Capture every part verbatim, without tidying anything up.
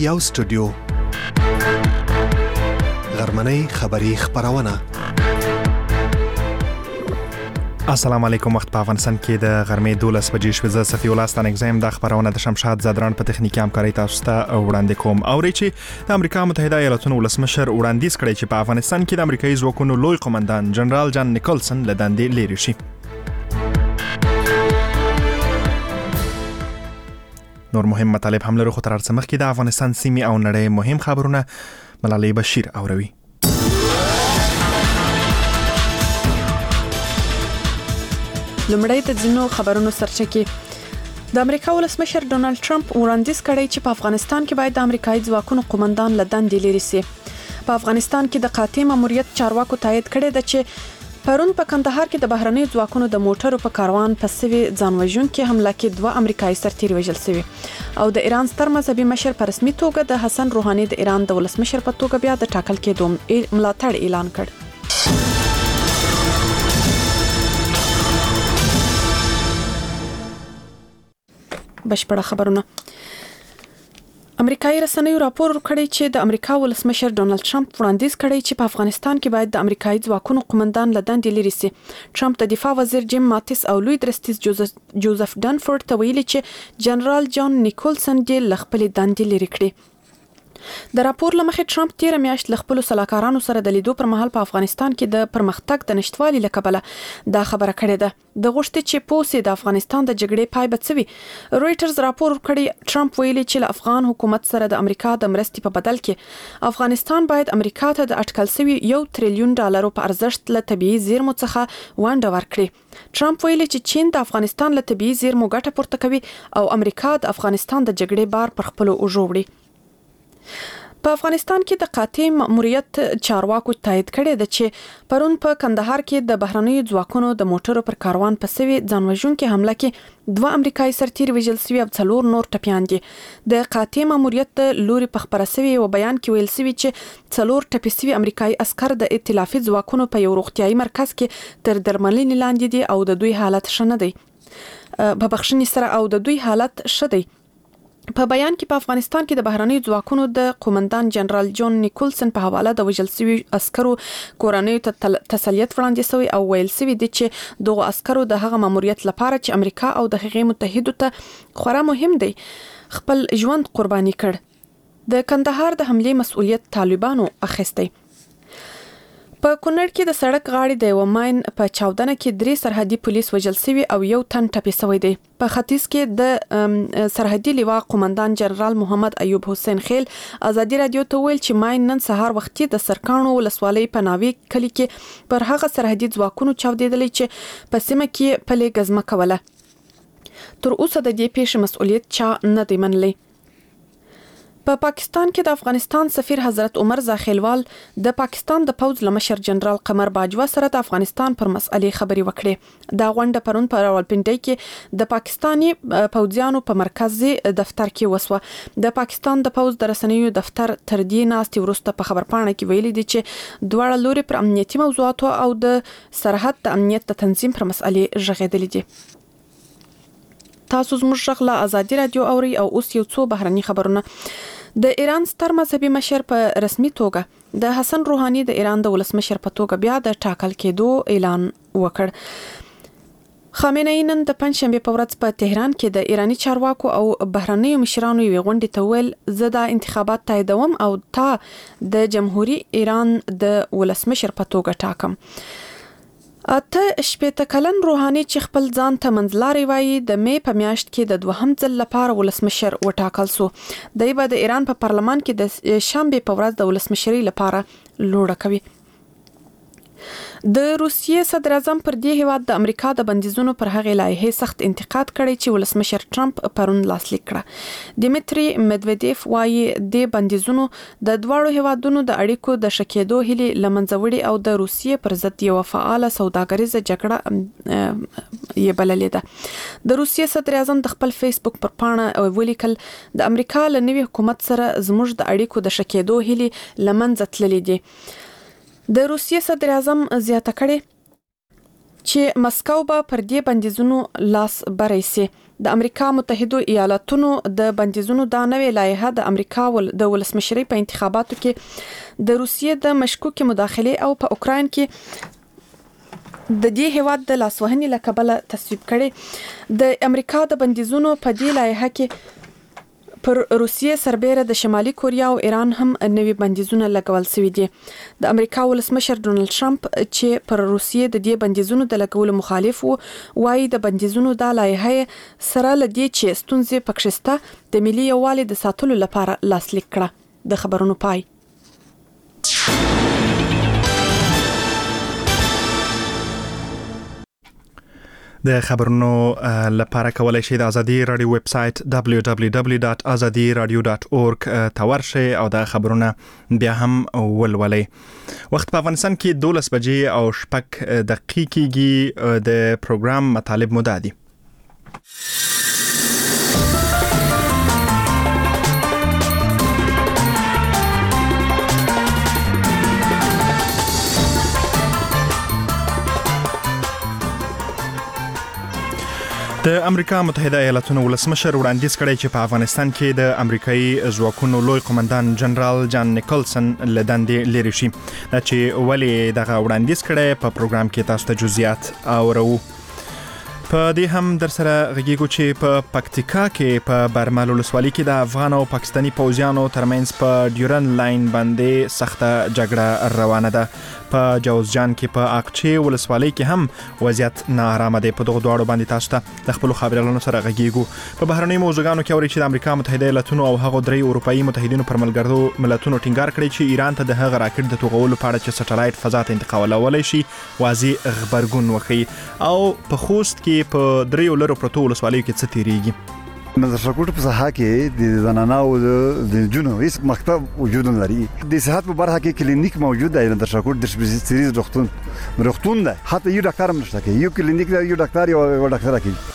یو سټوډیو غرمنۍ خبری خبرونه. السلام علیکم. وخت په افغانستان کې د غرمې دولس بجې شوه. زه صفی الله ستان اگزایم د خبرونه د شمشاد زدران په تخنیکی همکاري تاسو ته وړاندې کوم. اوري چې د امریکا متحده ایالاتونو ولسمشر وړاندیز کړی چې په افغانستان کې د امریکایي ځواکونو لوی قومندان جنرال جان نیکلسن له دندې لري شي. نور مهم مطالب هم لري، خو تر څو مخکې د افغانستان سیمې او نړۍ مهم خبرونه ملالۍ بشیر اوروي. لمړی د ځینو خبرونو سرچکي. د امریکا ولسمشر ډونالد ټرمپ وړاندیز کړی چې په افغانستان کې باید د امریکایي ځواکونو قومندان له دندې لري سي. په افغانستان کې د قاطع ماموریت چارواکو تایید کړی دی چې پرون په کندهار کې د بهرنۍ ځواکونو د موټرو په کاروان په سوي ځانوژونکو حمله کې دوه امریکایي سرتیري وژل شوي او د ایران ستر مذهبي مشر په رسمي توګه د حسن روحاني د ایران د ولسمشر په توګه بیا د ټاکل کېدو ملاتړ اعلان کړ. بشپړه خبرونه. امریکایي رسنیو راپور ورکړی چې د امریکا ولسمشر ډونالد ټرمپ وړاندیز کړی چې په افغانستان کې باید د امریکایي ځواکونو قومندان له دندې لري سي. ټرمپ د دفاع وزیر جیم ماتیس او لوی درستیز جوزف ډنفورد ته ویلي چې جنرال جان نیکولسن دې له خپل دندې لري کړي. د راپور لمخې ټرمپ تیر میاشت له خپل سلاکارانو سره د لیدو پر مهال په افغانستان کې د پرمختګ د نشټوالي لکبله دا خبره کړې ده. د غوښتي چې پوسې د افغانستان د جګړې پای بچوي. رويټرز راپور کړی ټرمپ ویلي چې له افغان حکومت سره د امریکا د مرستې په بدل کې افغانستان باید امریکا ته د اټکل شوی یو تریلیون ډالرو په ارزښت له طبيعي زیرمو څخه ونډه ورکړي. ټرمپ ویلي چې چین د افغانستان له طبيعي زیرمو ګټه پورته کوي او امریکا د افغانستان د جګړې بار پر خپل اوږو وړي. په افغانستان کې د قاطع ماموریت چارواکو تایید کړی دی چې پرون په کندهار کې د بهرنۍ ځواکونو د موټرو پر کاروان په سوي ځانوژونکو حمله کې دوه امریکایي سرتیري وژل شوي او څلور نور ټپیان دي. د قاطع ماموریت لوري په خبره شوی او بیان کې ویل شوی چې څلور ټپي شوي امریکایي عسكر د ائتلافي ځواکونو په یو روغتيایي مرکز کې تر درملنې لاندې دي او د دوی حالت ښه نه دی. په بخښنې سره او د دوی حالت ښه دی. په بیان کې په افغانستان کې د بهرنۍ ځواکونو د قومندان جنرال جان نیکولسن په حواله د وژل شوي عسکرو کورنۍ ته تسلیت وړاندې شوی او ویل شوی دی چې دغه عسکرو د هغه ماموریت لپاره چې امریکا او د هغې متحدو ته خورا مهم دی خپل ژوند قرباني کړ. د کندهار د حملې مسؤلیت طالبانو اخیستی. په کونړ کې د سړک غاړې د یو ماین په چاودنه کې درې سرحدي پولیس وژل شوي او یو تن ټپي شوی دی. په ختیځ کې د سرحدي لیوا قومندان جنرال محمد ایوب حسین خیل ازادي رادیو ته ویل چې ماین نن سهار وختي د سرکانو ولسوالۍ په ناوی کلی کې پر هغه سرحدي ځواکونو چاودېدلی چې په سیمه کې پلي ګزمه کوله. تر اوسه د دې پیښې مسؤلیت چا نه دی منلی. په پا پاکستان کې د افغانستان سفیر حضرت عمر زاخیلوال د پاکستان د پوز لمشر جنرال قمر باجوا سره د افغانستان پر مسئلې خبري وکړي. دا غونډه پرون په راولپنډي کې د پاکستاني پوځیانو په مرکزي دفتر کې وسوه. د پاکستان د پوز د رسنیو دفتر تر دې ناستې وروسته په خبرپاڼه کې ویلي دي چې دواړه لوري پر امنیتي موضوعاتو او د سرحد د امنیت د تنظیم پر مسئلې ژغېدلې دي. تاسو زموږ غږ له ازادي رادیو اوري او اوس یو څو بهرني خبرونه. د ایران ستر مذهبي مشر په رسمي توګه د حسن روحاني د ایران د ولسمشر په توګه بیا د ټاکل کېدو اعلان وکړ. خامنه ای نن د پنځشنبه په ورځ په تهران کې د ایرانی چارواکو او بهرنیو مشرانو یو غونډه ته ویل زه د انتخابات تاییدوم او تا د جمهوریت ایران د ولسمشر په توګه ټاکم. اته شپېته کلن روحاني چې خپل ځان ته منځلاري وایي د مې په میاشت کې د دوهم ځل لپاره ولسمشر وټاکل شو. دی به د ایران په پارلمان کې د شنبه په ورځ د ولسمشرۍ لپاره لوړه کوي. د روسیې صدر اعظم پر دې هیواد د امریکا د بندیزونو پر هغه لایحه سخت انتقاد کړی چې ولسمشر ټرمپ پرون لاسلیک کړه. دیمتری مدویدیف وایي د بندیزونو د دواړو هیوادونو د اړیکو د شکېدو هلې لمنځوړي او د روسیې پر ضد یو فعال سوداګریزه جګړه یې بللې ده. د روسیې صدر اعظم د خپل فیسبوک پر پاڼه ولیکل د امریکا له نوي حکومت سره زموږ د اړیکو د شکېدو هلې لمنځه تللې دي. د روسیې صدر اعظم زیاته کړې چې مسکو به پر دې بندیزونو لاس بری سي. د امریکا متحده ایالاتونو د بندیزونو دا نوې لایحه د امریکا ول د ولسمشرۍ په انتخاباتو کې د روسیې د مشکوکې مداخله او په اوکراین کې د دې هیواد د لاسوهنې لکبله تصویب کړي. د امریکا د بندیزونو په دې لایحه کې پر روسیې سربېره د شمالي کوریا او ایران هم نوي بندیزونه لګول شوي دي. د امریکا ولسمشر ډونالد ټرمپ چې پر روسیې د دې بندیزونو د لګولو مخالف وو، وايي د بندیزونو د لایحه سره لدی چې ستونزې پکښسته د ملي یووالي د ساتلو لپاره لاسلیک کړه. د خبرونو پای. د خبرونو لپاره کولای شئ د ازادي رادیو ویب سټ دبلیو دبلیو دبلیو ډاټ ازادي رادیو ډاټ اورګ ته ورشئ او د خبرونه بیا هم ولولئ. وخت په افغانستان کې دولس بجې او شپږ دقیقې کېږي. د پروګرام مطالب مدادي د امریکا متحده ایالاتونو ولسمشر وړاندیز کړی چې په افغانستان کې د امریکایي ځواکونو لوی قومندان جنرال جان نیکلسن له دندې لرې شي. دا چې ولې دغه وړاندیز کړی په پروګرام کې تاسو ته جزئیات اورو. په دې هم در سره غږیږو چې په پکتیکا کې په برمل ولسوالۍ کې د افغان او پاکستاني پوځیانو ترمنځ په ډیورن لاین باندې سخته جګړه روانه ده. په جوزجان کې په اقچې ولسوالۍ کې هم وضعیت ناارامه دی. په دغه دواړو باندې تاسو ته د خپل خبريالانو سره غږیږو. په بهرنۍ موضوعګانو کې اوري چې د امریکا متحده ایالاتونو او هغو درې اروپאי متحدینو پر ملګرو ملتونو ټینګار کړی چې ایران ته د هغه راکټ د توغولو په اړه چې سټلایټ فضا ته انتقالولای شي واضح خبرګون وکړي. او په خوست کې په درې لرو پروتو ولسوالیو کې څه تیریږي. نظر شکوټ په ساحه کې د زنانو د جنو هیڅ مکتب وجود نه لري. د صحت په برخه کې کلینیک موجود دی. نظر شکوټ د سپیشلیست روغتون روغتون ده. حتی یو ډاکټر هم نشته کې. یو کلینیک دی، یو ډاکټر یو ډاکټر کې.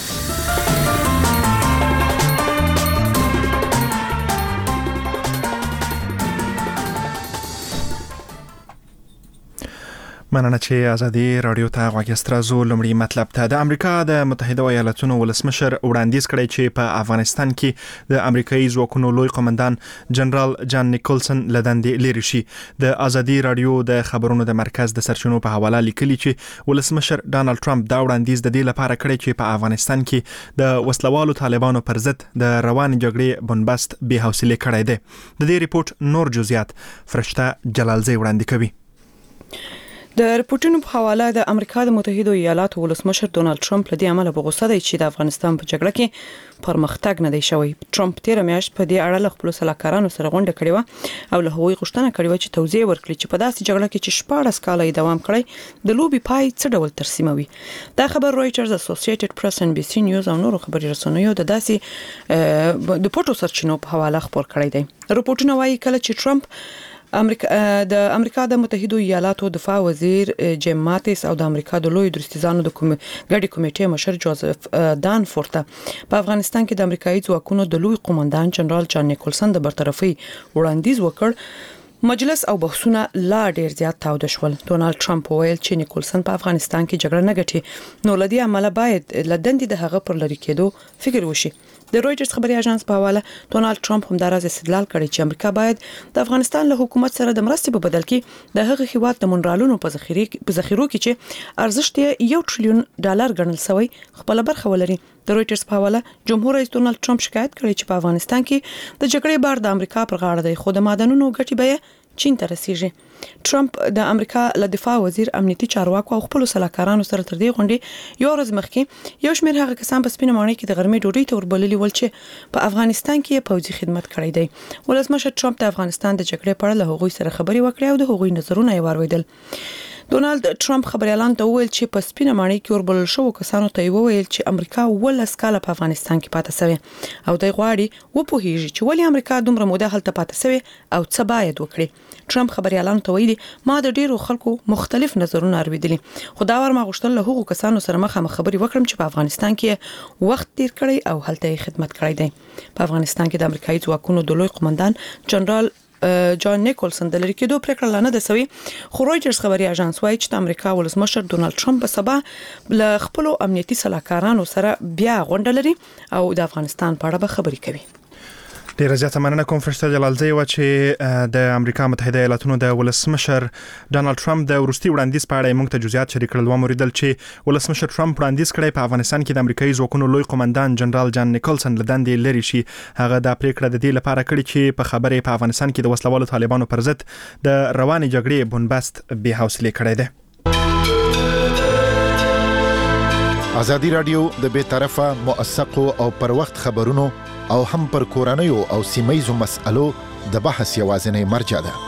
مننه چې ازادي رادیو ته غوښترازو. لمړی مطلب ته د امریکا د متحده ایالاتونو ولسمشر وړاندیز کړی چې په افغانستان کې د امریکایي ځواکونو لوی قومندان جنرال جان نیکلسن له دندې لرې شي. د ازادي رادیو د خبرونو د مرکز د سرچینو په حواله لیکلي چې ولسمشر ډانلډ ټرمپ دا وړاندیز د دې لپاره کړی چې په افغانستان کې د وسلوالو طالبانو پر ضد د روان جګړې بنبست بې حوصله کړی دی. د دې ریپورت نور جزئیات فرشته جلالزی وړاندې کوي. د ریپورتونو په حواله د امریکا د متحده ایالاتو ولسمشر ډونالد ټرمپ لدی عمله په غوسه دی چې د افغانستان په جګړه کې پرمختګ نه دی شوی. ټرمپ تیر میاشت په دې اړه له خپل سلاکارانو سره غونډه کړې و او له هغوی غوښتنه کړې و چې توضیح ورکړي چې په داسې جګړه کې چې شپږ کاله دوام کړی د لوبي پای څه ډول ترسیموي. دا خبر رويټرز، اسوسییټډ پریس، ان بي سي نیوز او نورو خبري رسنیو د داسې د پټو سرچینو په حواله خبر کړی دی. رپورټونه وايي کله چې ټرمپ امریکا د امریکا د متحده ایالاتو دفاع وزیر جیم ماتیس او د امریکا د لوی درستیزانو د کوم غړي کمیټې مشر جوزف دانفورت په افغانستان کې د امریکایي ځواکونو د لوی قومندان جنرال جان نیکلسن د برطرفي وړاندیز وکړ، مجلس او بحثونه لا ډیر زیات تاوده شول. ډونالد ټرمپ ویل چې نیکلسن په افغانستان کې جګړه نه ګټي، نو لدی عمله باید لدندې د هغه پر لری کېدو فکر وشي. د رويټرز خبري اژانس په حواله ډونالد ټرمپ هم دراز استدلال کړی چې امریکا باید د افغانستان له حکومت سره د مرستې په بدل کې د هغه هیواد د منرالونو په ذخیره په ذخیرو کې چې ارزښت یې یو ټریلیون ډالر ګڼل شوی خپل برخه ولري. د رويټرز په حواله جمهور رئیس ډونالد ټرمپ شکایت کړی چې په افغانستان کې د جګړې بار د امریکا پر غاړه دی، خو د معدنونو ګټې به چین ته رسیږي. ټرمپ د امریکا له دفاع وزیر امنیتي چارواکو او خپل سلاکارانو سره تر دې غونډې یو ورځ مخکې یو شمېر هغه کسان په سپینه ماڼۍ کې د غرمې ډوډۍ ته وربللي ول چې په افغانستان کې پوځي خدمت کړی دی. ولسمشر ټرمپ د افغانستان د جګړې په اړه له هغوی سره خبري وکړې او د هغوی نظرونه یې واوریدل. ډونالد ټرمپ خبريالان ته وویل چې په سپینه ماڼۍ کې وربلل شو کسانو ته وویل چې امریکا ولس کاله په افغانستان کې پاتې شوی او د غواړي وپوهیږي چې ولې امریکا دومره موده هلته پاتې شوی او څه باید وکړي. ټرمپ خبريالان ته ویلي ما د ډیرو خلکو مختلف نظرونه اوریدلي، خو دا ور ما غوښتل له هغو کسانو سره مخامخ خبري وکړم چې په افغانستان کې وخت تیر کړی او هلته خدمت کړی دی. په افغانستان کې د امریکایي ځواکونو د لوی قومندان جنرال جان نیکولسن د لری کېدو پریکړه لانه د سوي خو رويټرز خبري اژانس وايي چې د امریکا ولسمشر ډونالد ټرمپ په سبا ل خپل امنیتي سلاکارانو سره بیا غونډه لري او د افغانستان په اړه خبري کوي. ډیره زیاته مننه کوم فرشته جلالزی و چې د امریکا متحده ایالاتونو د ولسمشر ډونالد ټرمپ د ورستي وړاندیز په اړه موږ ته جزئیات شریک کړل. و موریدل چې ولسمشر ټرمپ وړاندیز کړی په افغانستان کې د امریکایي ځواکونو لوی قومندان جنرال جان نیکلسن لدندې لري شي. هغه د پریکړه د دې لپاره کړی چې په خبره په افغانستان کې د وسلوالو طالبانو پر ضد د رواني جګړې بنبست به حوصله کړی دی. ازادي رادیو د بې طرفه موثقو او پر وخت خبرونو او هم پر کورنیو او سیمایزو مسألو د بحث یوازینی مرجع ده.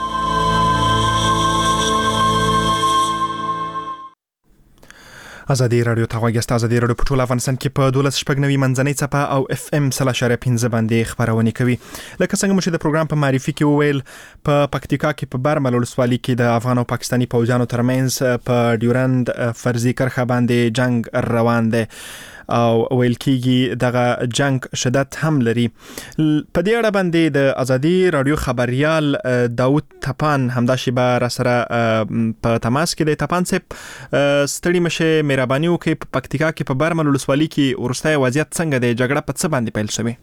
ازادي رادیو ته غوږی ازادي رادیو په ټول افغانستان کې په دولس شپږ نوي منځنۍ څپه او اف ام سلا شارې پنځه باندې خبرونه کوي. لکه څنګه مو چې د پروګرام په معرفي کې وویل په پکتیکا کې په برمل ولسوالۍ کې د افغان او پاکستاني پوځیانو ترمنځ په ډیورند فرضي کرخه باندې جنگ روان دی او ویل کېږي دغه جنگ شدت هم لري. په دې اړه باندې د ازادي رادیو خبريال داوود تپان همدا شیبه را سره په تماس کې د تپان صاحب ستړي مشه مهرباني وکړي په پکتیکا کې په برمل ولسوالۍ کې ورسته وضعیت څنګه دی؟ جګړه په څه باندې پیل شوه؟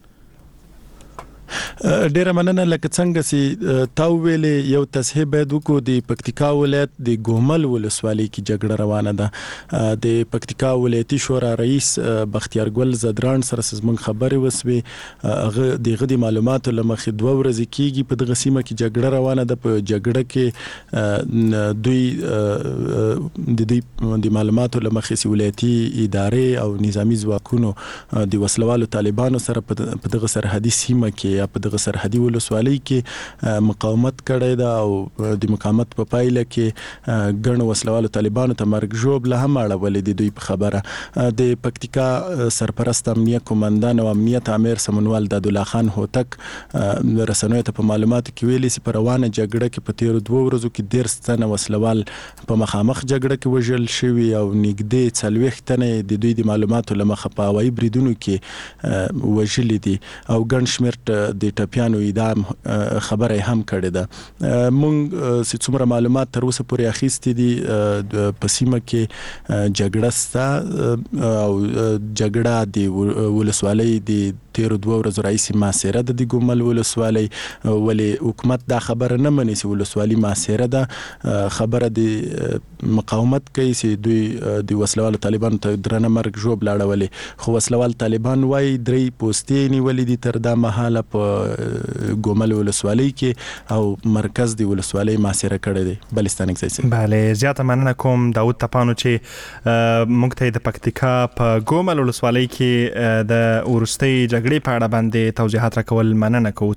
ډیره مننه. لکه څنګه چې تا ویلې یو تصحیح باید وکړو د پکتیکا ولایت د ګومل ولسوالۍ کې جګړه روانه ده. د پکتیکا ولایتي شورا رئیس بختیار ګل زدران سره زموږ خبرې وسوي. هغه د غدي معلوماتو لمخې دوه ورځې کېږي په دغه سیمه کې جګړه روانه ده. په جګړه کې دوی د دې د معلوماتو لمخې ولایتي ادارې او نظامی ځواکونو د وسلوالو طالبانو سره په دغه سرحدي سیمه کې یا په دغه سرحدي ولسوالۍ کې مقاومت کړی دا او د مقاومت په پایله کې ګڼ وسلوالو طالبانو ته مرګ ژوبله هم اړولې د دوی په خبره. د پکتیکا سرپرست امنیه قومندان او امنیت امیر سمنوال د الله خان هوتک رسنیو ته په معلوماتو کې ویلي چې په روانه جګړه کې په تیر دوه ورځو کې ډیر ستنه وسلوال په مخامخ جګړه کې وژل شوي او نږدې څلوېښت تنه د دوی د معلوماتو لمخه په هوایي بریدونو کې وژلي دي او ګڼ شمېر د ټپیانو اعدام خبره هم کړې ده. مونږ چې څومره معلومات تر اوسه پورې اخیستي دي په سیمه کې جګړه ستا او جګړه د ولسوالۍ د تیر دوه ورځې رئیس ماسیره د ګومل ولسوالۍ ولی حکومت دا خبره نه مني چې ولسوالۍ ماسیره ده خبره د مقاومت کوي چې دوی د وسلوال طالبان ته درنه مرګ جوړ لاړولې خو وسلوال طالبان وايي درې پوسټې نیولې دي تر دا مهاله په ګومل ولسوالۍ کې او مرکز د ولسوالۍ ماسیره کړی دی. بلستان اکسایسي bale زیاته مننه کوم داوود تپانو چې موږ ته د پکتیکا په ګومل ولسوالۍ کې د ورستۍ جګړې په اړه باندې توضیحات راکول مننه کوو.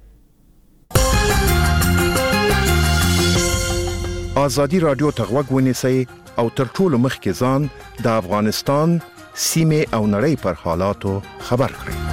ازادي رادیو ته غوږ ونیسئ او تر ټولو مخکې ځان د افغانستان سیمې او نړۍ پر حالاتو خبر کړئ.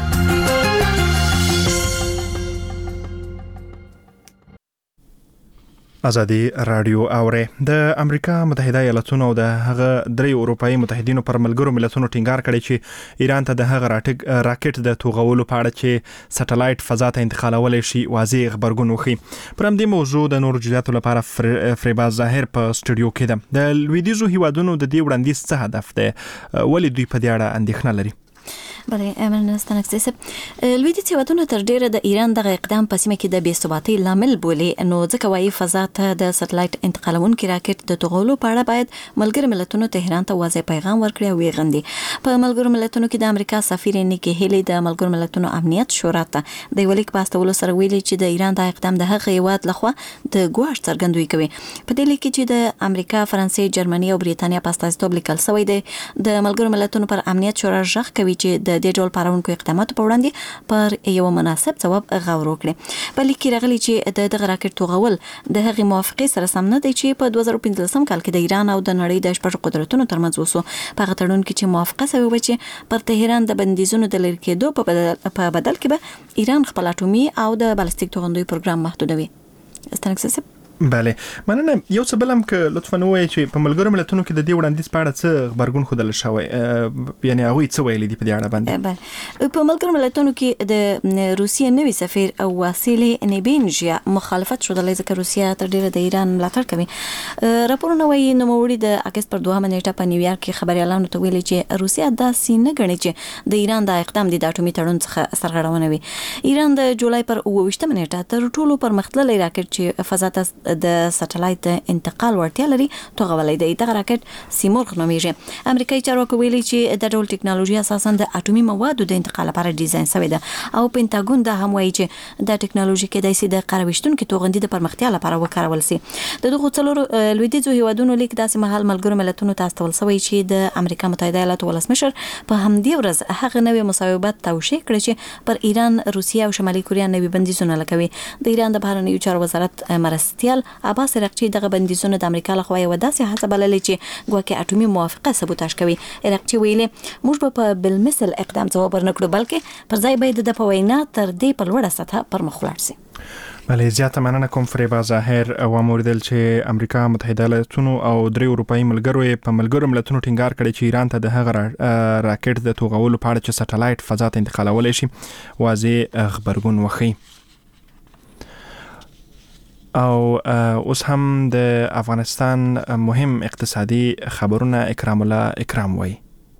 ازادي رادیو اوره د امریکا متحده ایالاتونو او د هغه درې اروپאי متحدینو پر ملګرو ملتونو ټینګار کړی چې ایران ته د هغه راکټ د توغولو په اړه چې سټلایټ فضا ته انتقالولای شي واضح خبرګون وکړي. پر همدې موضوع د نور جزئیاتو لپاره فریباز ظاهر په سټوډیو کې ده. د لویدیزو هیوادونو د دې وړاندیز څه هدف دی؟ ولې دوی په دې اړه اندېښنه لري؟ بله امن ستنکسیسب لویدي هیوادونو تر ډیره د ایران دغه اقدام په سیمه کې د بې ثباتۍ لامل بولي نو ځکه وايي فضا ته د سټلایټ انتقالونکي راکټ د توغولو په اړه باید ملګری ملتونو تهران ته واضح پیغام ورکړي او ویغندي. په ملګرو ملتونو کې د امریکا سفیر نیکی هیلی د ملګرو ملتونو امنیت شورا ته د ولیک پاستولو سره ویلي چې د ایران د اقدام د هغه هیواد لخوا د ګواښ څرګندوي کوي. په دې لیک کې چې د امریکا، فرانسې، جرمني او بریتانیا په استازیتوب لیکل شوی دی د ملګرو ملتونو پر امنیت شورا ژغ کوي چې د دې ډول پارونکو اقداماتو په وړاندې پر یو مناسب ځواب غور وکړي. په لیک کې راغلي چې د دغه راکټ توغول د هغې موافقې سره سم نه دی چې په دوه زره پنځلسم کال کې د ایران او د نړۍ د شپږ قدرتونو ترمنځ وسو. په هغه تړون کې چې موافقه شوې وه چې پر تهران د بندیزونو د لرې کېدو په بدل په بدل کې به ایران خپل اټومي او د بالستیک توغندوی پروګرام محدودوي. استنکسیسب بله مننه یو څه بلم ک لطفا وایي چې په ملګرو ملتونو کې د دې وړاندیز په اړه څه خبرګون خودل شوی یعنی هغه څه ویلي دي په دې اړه باندې بله په ملګرو ملتونو کې د روسیې نوي سفیر او واسیلی نیبینجیا مخالفت شو د ځکه روسیه تر ډیره د ایران ملاتړ کوي راپورونه وایي نو موري د اگست پر دوه نیټه په نیویارک کې خبريالانو ته ویلي چې روسیه داسې نه غني چې د ایران د اقدام د اټومي تړون څخه سرغړونه وي ایران د جولای پر اوه ویشتمه نیټه تر ټولو پرمختللی راکټ چې فضا ته د سټلایټ انتقال ورتیا لري توغه ولې د دغه راکټ سیمورغ نومیږي امریکایي چارواکو ویلي چې د ډول ټکنالوژي اساسا د اټومي موادو د انتقال لپاره ډیزاین شوی ده او پینټاګون دا هم وایي چې د ټکنالوژي کې د سي د قرويشتون کې توغندي د پرمختیا لپاره وکارول سي د دغه څلور لویدیځو هیوادونو لیک داسې مهال ملګرو ملتونو ته استول شوی چې د امریکا متحده ایالاتو ولسمشر په همدې ورځ هغه نوې مصوبات توشیح کړ چې پر ایران روسیه او شمالي کوریا نوې بندیزونه لګوي د ایران د بهرنیو چارو وزارت مرستيال عباس رقچی دغه بندیزونه د امریکا لخوا یو داسې هڅه بللې چې ګواکې اټومي موافقه سبوتاژ کوي رقچی ویلي موږ په بالمثل اقدام ځواب ورنکړو بلکې پر ځای باید د پوینا تر دې په لوړه سطح پرمخ ولاړ شي بله زیاته مننه کوم فریبا ظاهر او موردل چې امریکا متحده ایالاتونو او درې اروپאי ملګرو په ملګرو ملتونو ټینګار کړی چې ایران ته د هغه راکټ د توغولو په اړه چې سټلایټ فضا ته انتقالول شي واضح خبرګون وخی او اوس هم د افغانستان مهم اقتصادي خبرونه اکرام الله اکرام وای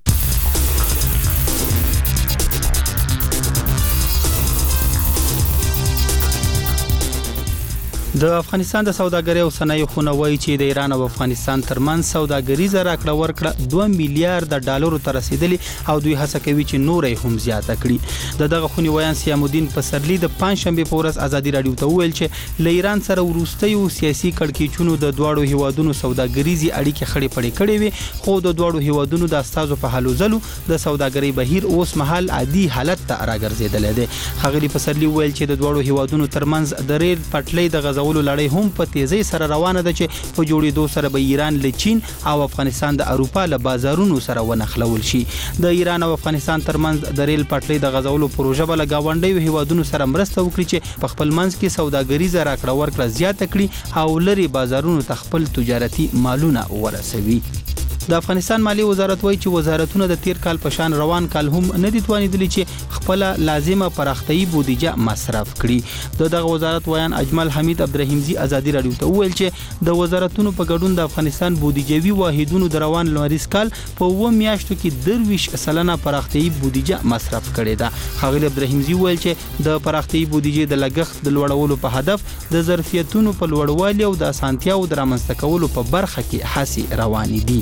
د افغانستان د سوداګرۍ او صنایع خونه وایي چې د ایران او افغانستان ترمنځ سوداګریزه راکړه ورکړه دوه میلیارډ ډالرو ته رسیدلی او دوی هڅه کوي چې نورې هم زیاته کړي د دغه خونی ویان سیام الدین پسرلی د پنځشنبه په ورځ ازادي رادیو ته ویل چې له ایران سره ورستیو سیاسي کړکېچونو د دواړو هیوادونو سوداګریزي اړیکې خړې پړې کړې وي خو د دواړو هیوادونو د استازو په هلو ځلو د سوداګرۍ بهیر اوس مهال عادي حالت ته راګرځیدل دي خغلی پسرلی ویل چې د دواړو هیوادونو ترمنځ د ریل پټلۍ د غزو لړۍ هم په تیزی سره روانه ده چې په جوړېدو سره به ایران له چین او افغانستان د اروپا له بازارونو سره ونخلول شي د ایران او افغانستان ترمنځ د ریل پټلۍ د غزولو پروژه بل گاونډي هیوادونو سره مرسته وکړي چې په خپل منځ کې سوداګریزه راکړه ورکړه زیاته کړي او لري بازارونو ته خپل تجارتي مالونه ورسوي د افغانستان مالی وزارت وایي چې وزارتونه د تیر کال په شان روان کال هم نه دي توانیدلی چې خپل لازمه پراختیايي بودیجه مصرف کړي د دغه وزارت ویان اجمل حمید عبدالرحیمزی ازادي رادیو ته ویل چې د وزارتونو په ګډون د افغانستان بودیجوي واحدونو د روان لمریز کال په و میاشتو کې درویش سلنه پراختیايي بودیجه مصرف کړي ده خغلی عبدالرحیمزی ویل چې د پراختیايي بودیجه د لګښت د لوړولو په هدف د ظرفیتونو په لوړوالي او د اسانتیاو د رامنځته کولو په برخه کې هڅې روانې دي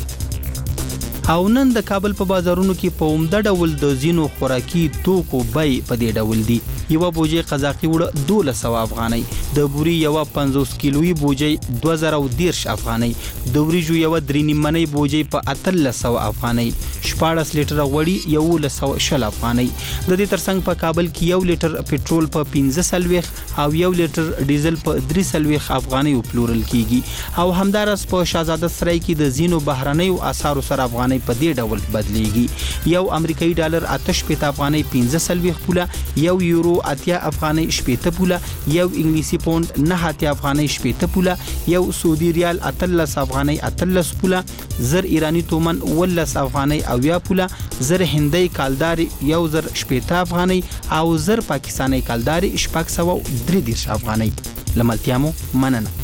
او نن د کابل په بازارونو کې په عمده ډول د زینو خوراکي توکو بیې په دې ډول دي یو بوجي قزاقي وړ دوه سوه افغانۍ د بوري یو پنځوس کیلويي بوجي دوه زره دېرش افغانۍ د وریجو یو درې نیمنۍ بوجي په اتلس سوه افغانۍ شپاړس لیټر غوړي یو لسو شل افغانۍ د دې ترڅنګ په کابل کې یو لیټر پټرول په پنځه سلويخ او یو لیټر ډیزل په درې سلويخ افغانۍ پلورل کیږي او همدارس په شاهزاده سرای کې د زینو بهرنۍ او اثارو سره افغانۍ په دې ډول بدلیږي یو امریکایي ډالر آتش پته افغانۍ پنځه سلويخ پوله یو یورو اتیا افغانۍ شپته پوله یو انګلیسي پوند نه اتیا افغانۍ شپته پوله یو سعودي ریال اتلس افغانۍ اتلس پوله زر ایرانی تومن ولس افغانۍ او یا پوله زر هندۍ کالداري یو زر شپته افغانۍ او زر پاکستاني کالداري شپږ سوه درې دېرش افغانۍ لملتيامو مننه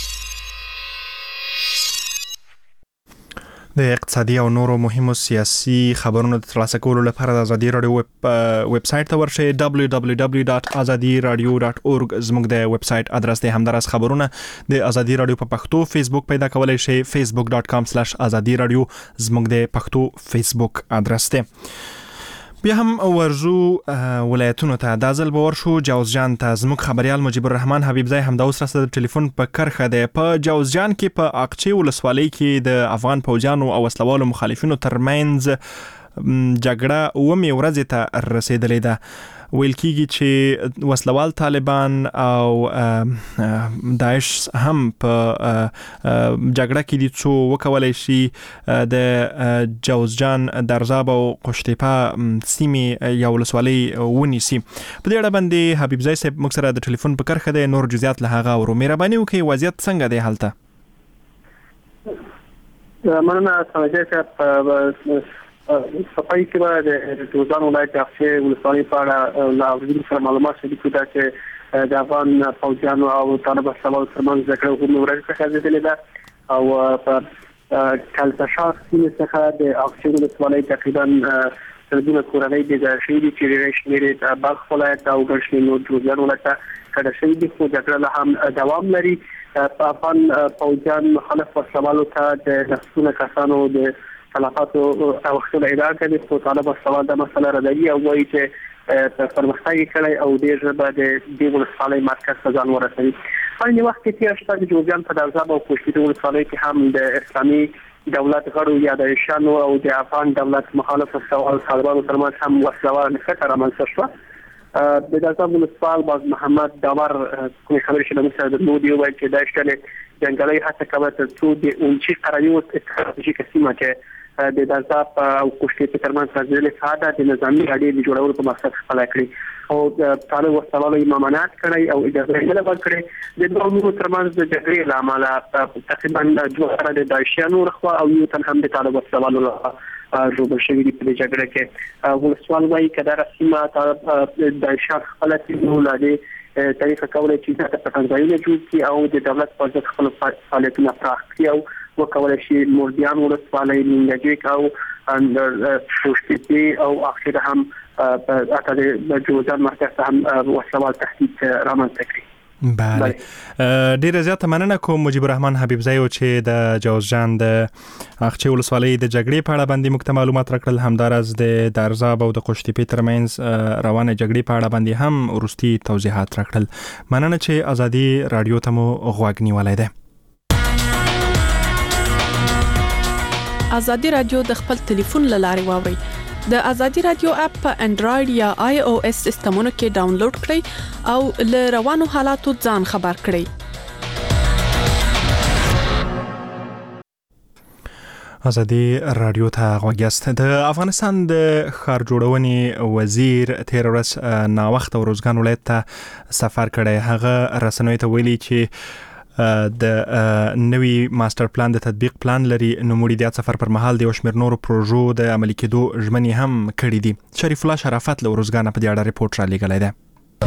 د اقتصادي او نورو مهمو سیاسي خبرونو د ترلاسه کولو لپاره د ازادي رادیو ویب سټ ته ورشئ دبلیو دبلیو دبلیو ډاټ ازادي رادیو ډاټ اورګ زموږ د ویب سټ ادرس دی همدارس خبرونه د ازادي رادیو په پښتو فیسبوک پیدا کولای شئ facebook dot com slash azadi radio زموږ د پښتو فیسبوک ادرس دی بیا هم ورزو ولایتونو ته د ځل باور شو جوزجان ته زموږ خبريال مجيب الرحمن حبيبزای هم د اوس راسته د ټلیفون په کرخه دی په جوزجان کې په اقچې ولسوالۍ کې د افغان فوجانو او وسلوالو مخالفینو ترمنځ جګړه و مې ورځ ته رسیدلې ده ویل کیږي چې وسلوال طالبان او داعش هم په جګړه کې دي څو وکولای شي د جوزجان درزاب او قشتیپا سیمې یو ولسوالۍ ونیسي. په دې اړه باندې حبیب زای صاحب موږ سره د ټلیفون په کرښه دی، نور جزئیات له هغه ورو مهرباني وکړئ وضعیت څنګه دی هلته؟ مننه سمجه صاحب. صفای کې به د جوزجان ولایت د اقصی ولسوالۍ په اړه له اوریدونکو سره معلومات شریک کړو چې د افغان پوځیانو او طالب سلام ترمنځ جګړه هم ورځ څخه زیاتېدلې ده او په کلتشار سیمه څخه د اقصی ولسوالۍ تقریبا سلګونه کورنۍ د ځای دي چې ریښ لري بلخ ولایت او ګرشنی نو جوزجان ولایت کډه شوی دي خو جګړه له هم دوام لري. په افغان پوځیان مخالف ورسوالو ته د نفسونه کسانو د خلافاتو او خپل ادعا کوي چې طالب سوال د مسله ردی او وایي چې پرمختګ کړي او د ژبه د دې ولسوالۍ مرکز ته ځان ورسوي. په دې وخت کې چې اشتراک جوړجان په درزاب او کوشتي ولسوالۍ کې هم د اسلامي دولت غړو یا د شانو او د افغان دولت مخالف سوال طالبانو ترمنځ هم وسلوال نښته رامنځته شوه. د درزاب ولسوال باز محمد داور کومې خبرې چې موږ سره درلودې وایي چې دا اشتراک جنګلي هڅه کوي تر څو د اونچی قرارداد استراتیژیک سیمه کې د درزاب او کوشتي ترمنځ فاصله ساده د نظامی اړیکې د جوړولو په مقصد خپل کړی او طالب وسوالو امامانات کړی او اجازه یې نه ورکړي. د دوه ترمنځ د جګړې لامل تقریبا دوه سره د داعشیانو رخوا او یو تن هم د طالب وسوالو جوړ شوی دی په جګړه کې. ولسوال وايي کدا رسمه طالب داعشان خپل نو لاله طریقه کولای چې د پټنځایونه جوړ کړي او د دولت په ځای خپل فعالیتونه پراخ کړي او وکولای شي مردیان ولسوالۍ نیمګړی او شوشتي او اخر هم په د جوزجان مرکز هم وسوال تهدید رامنځته کړي. بله ډیره زیاته مننه کوم مجيب الرحمن حبیب زای چې د جوزجان د اقچې ولسوالۍ د جګړې په اړه باندې موږ معلومات راکړل، همدارس د درزاب او د قشتیپې ترمنځ روانه جګړې په اړه باندې هم ورستي توضیحات راکړل. مننه چې ازادي رادیو ته مو غوږ نیولای دی. ازادي رادیو د خپل ټلیفون له لارې واوري. د ازادي رادیو اپ په انډراید یا آی او اس سیستمونو کې ډاونلوډ کړئ او له روانو حالاتو ځان خبر کړئ. ازادي رادیو ته غوږ یاست. د افغانستان د ښار جوړونې وزیر تیر ورځ نا وخت روزګان ولایت ته سفر کړی. هغه رسنیو ته ویلي چې د نوی ماستر پلان د تطبیق پلان لري. نو مړي د سفر پر مهال د یو شمېر نورو پروژو د عملي کېدو ژمنې هم کړې دي. شریف الله شرافت له روزګان په دې اړه ریپورت را لېږلی دی.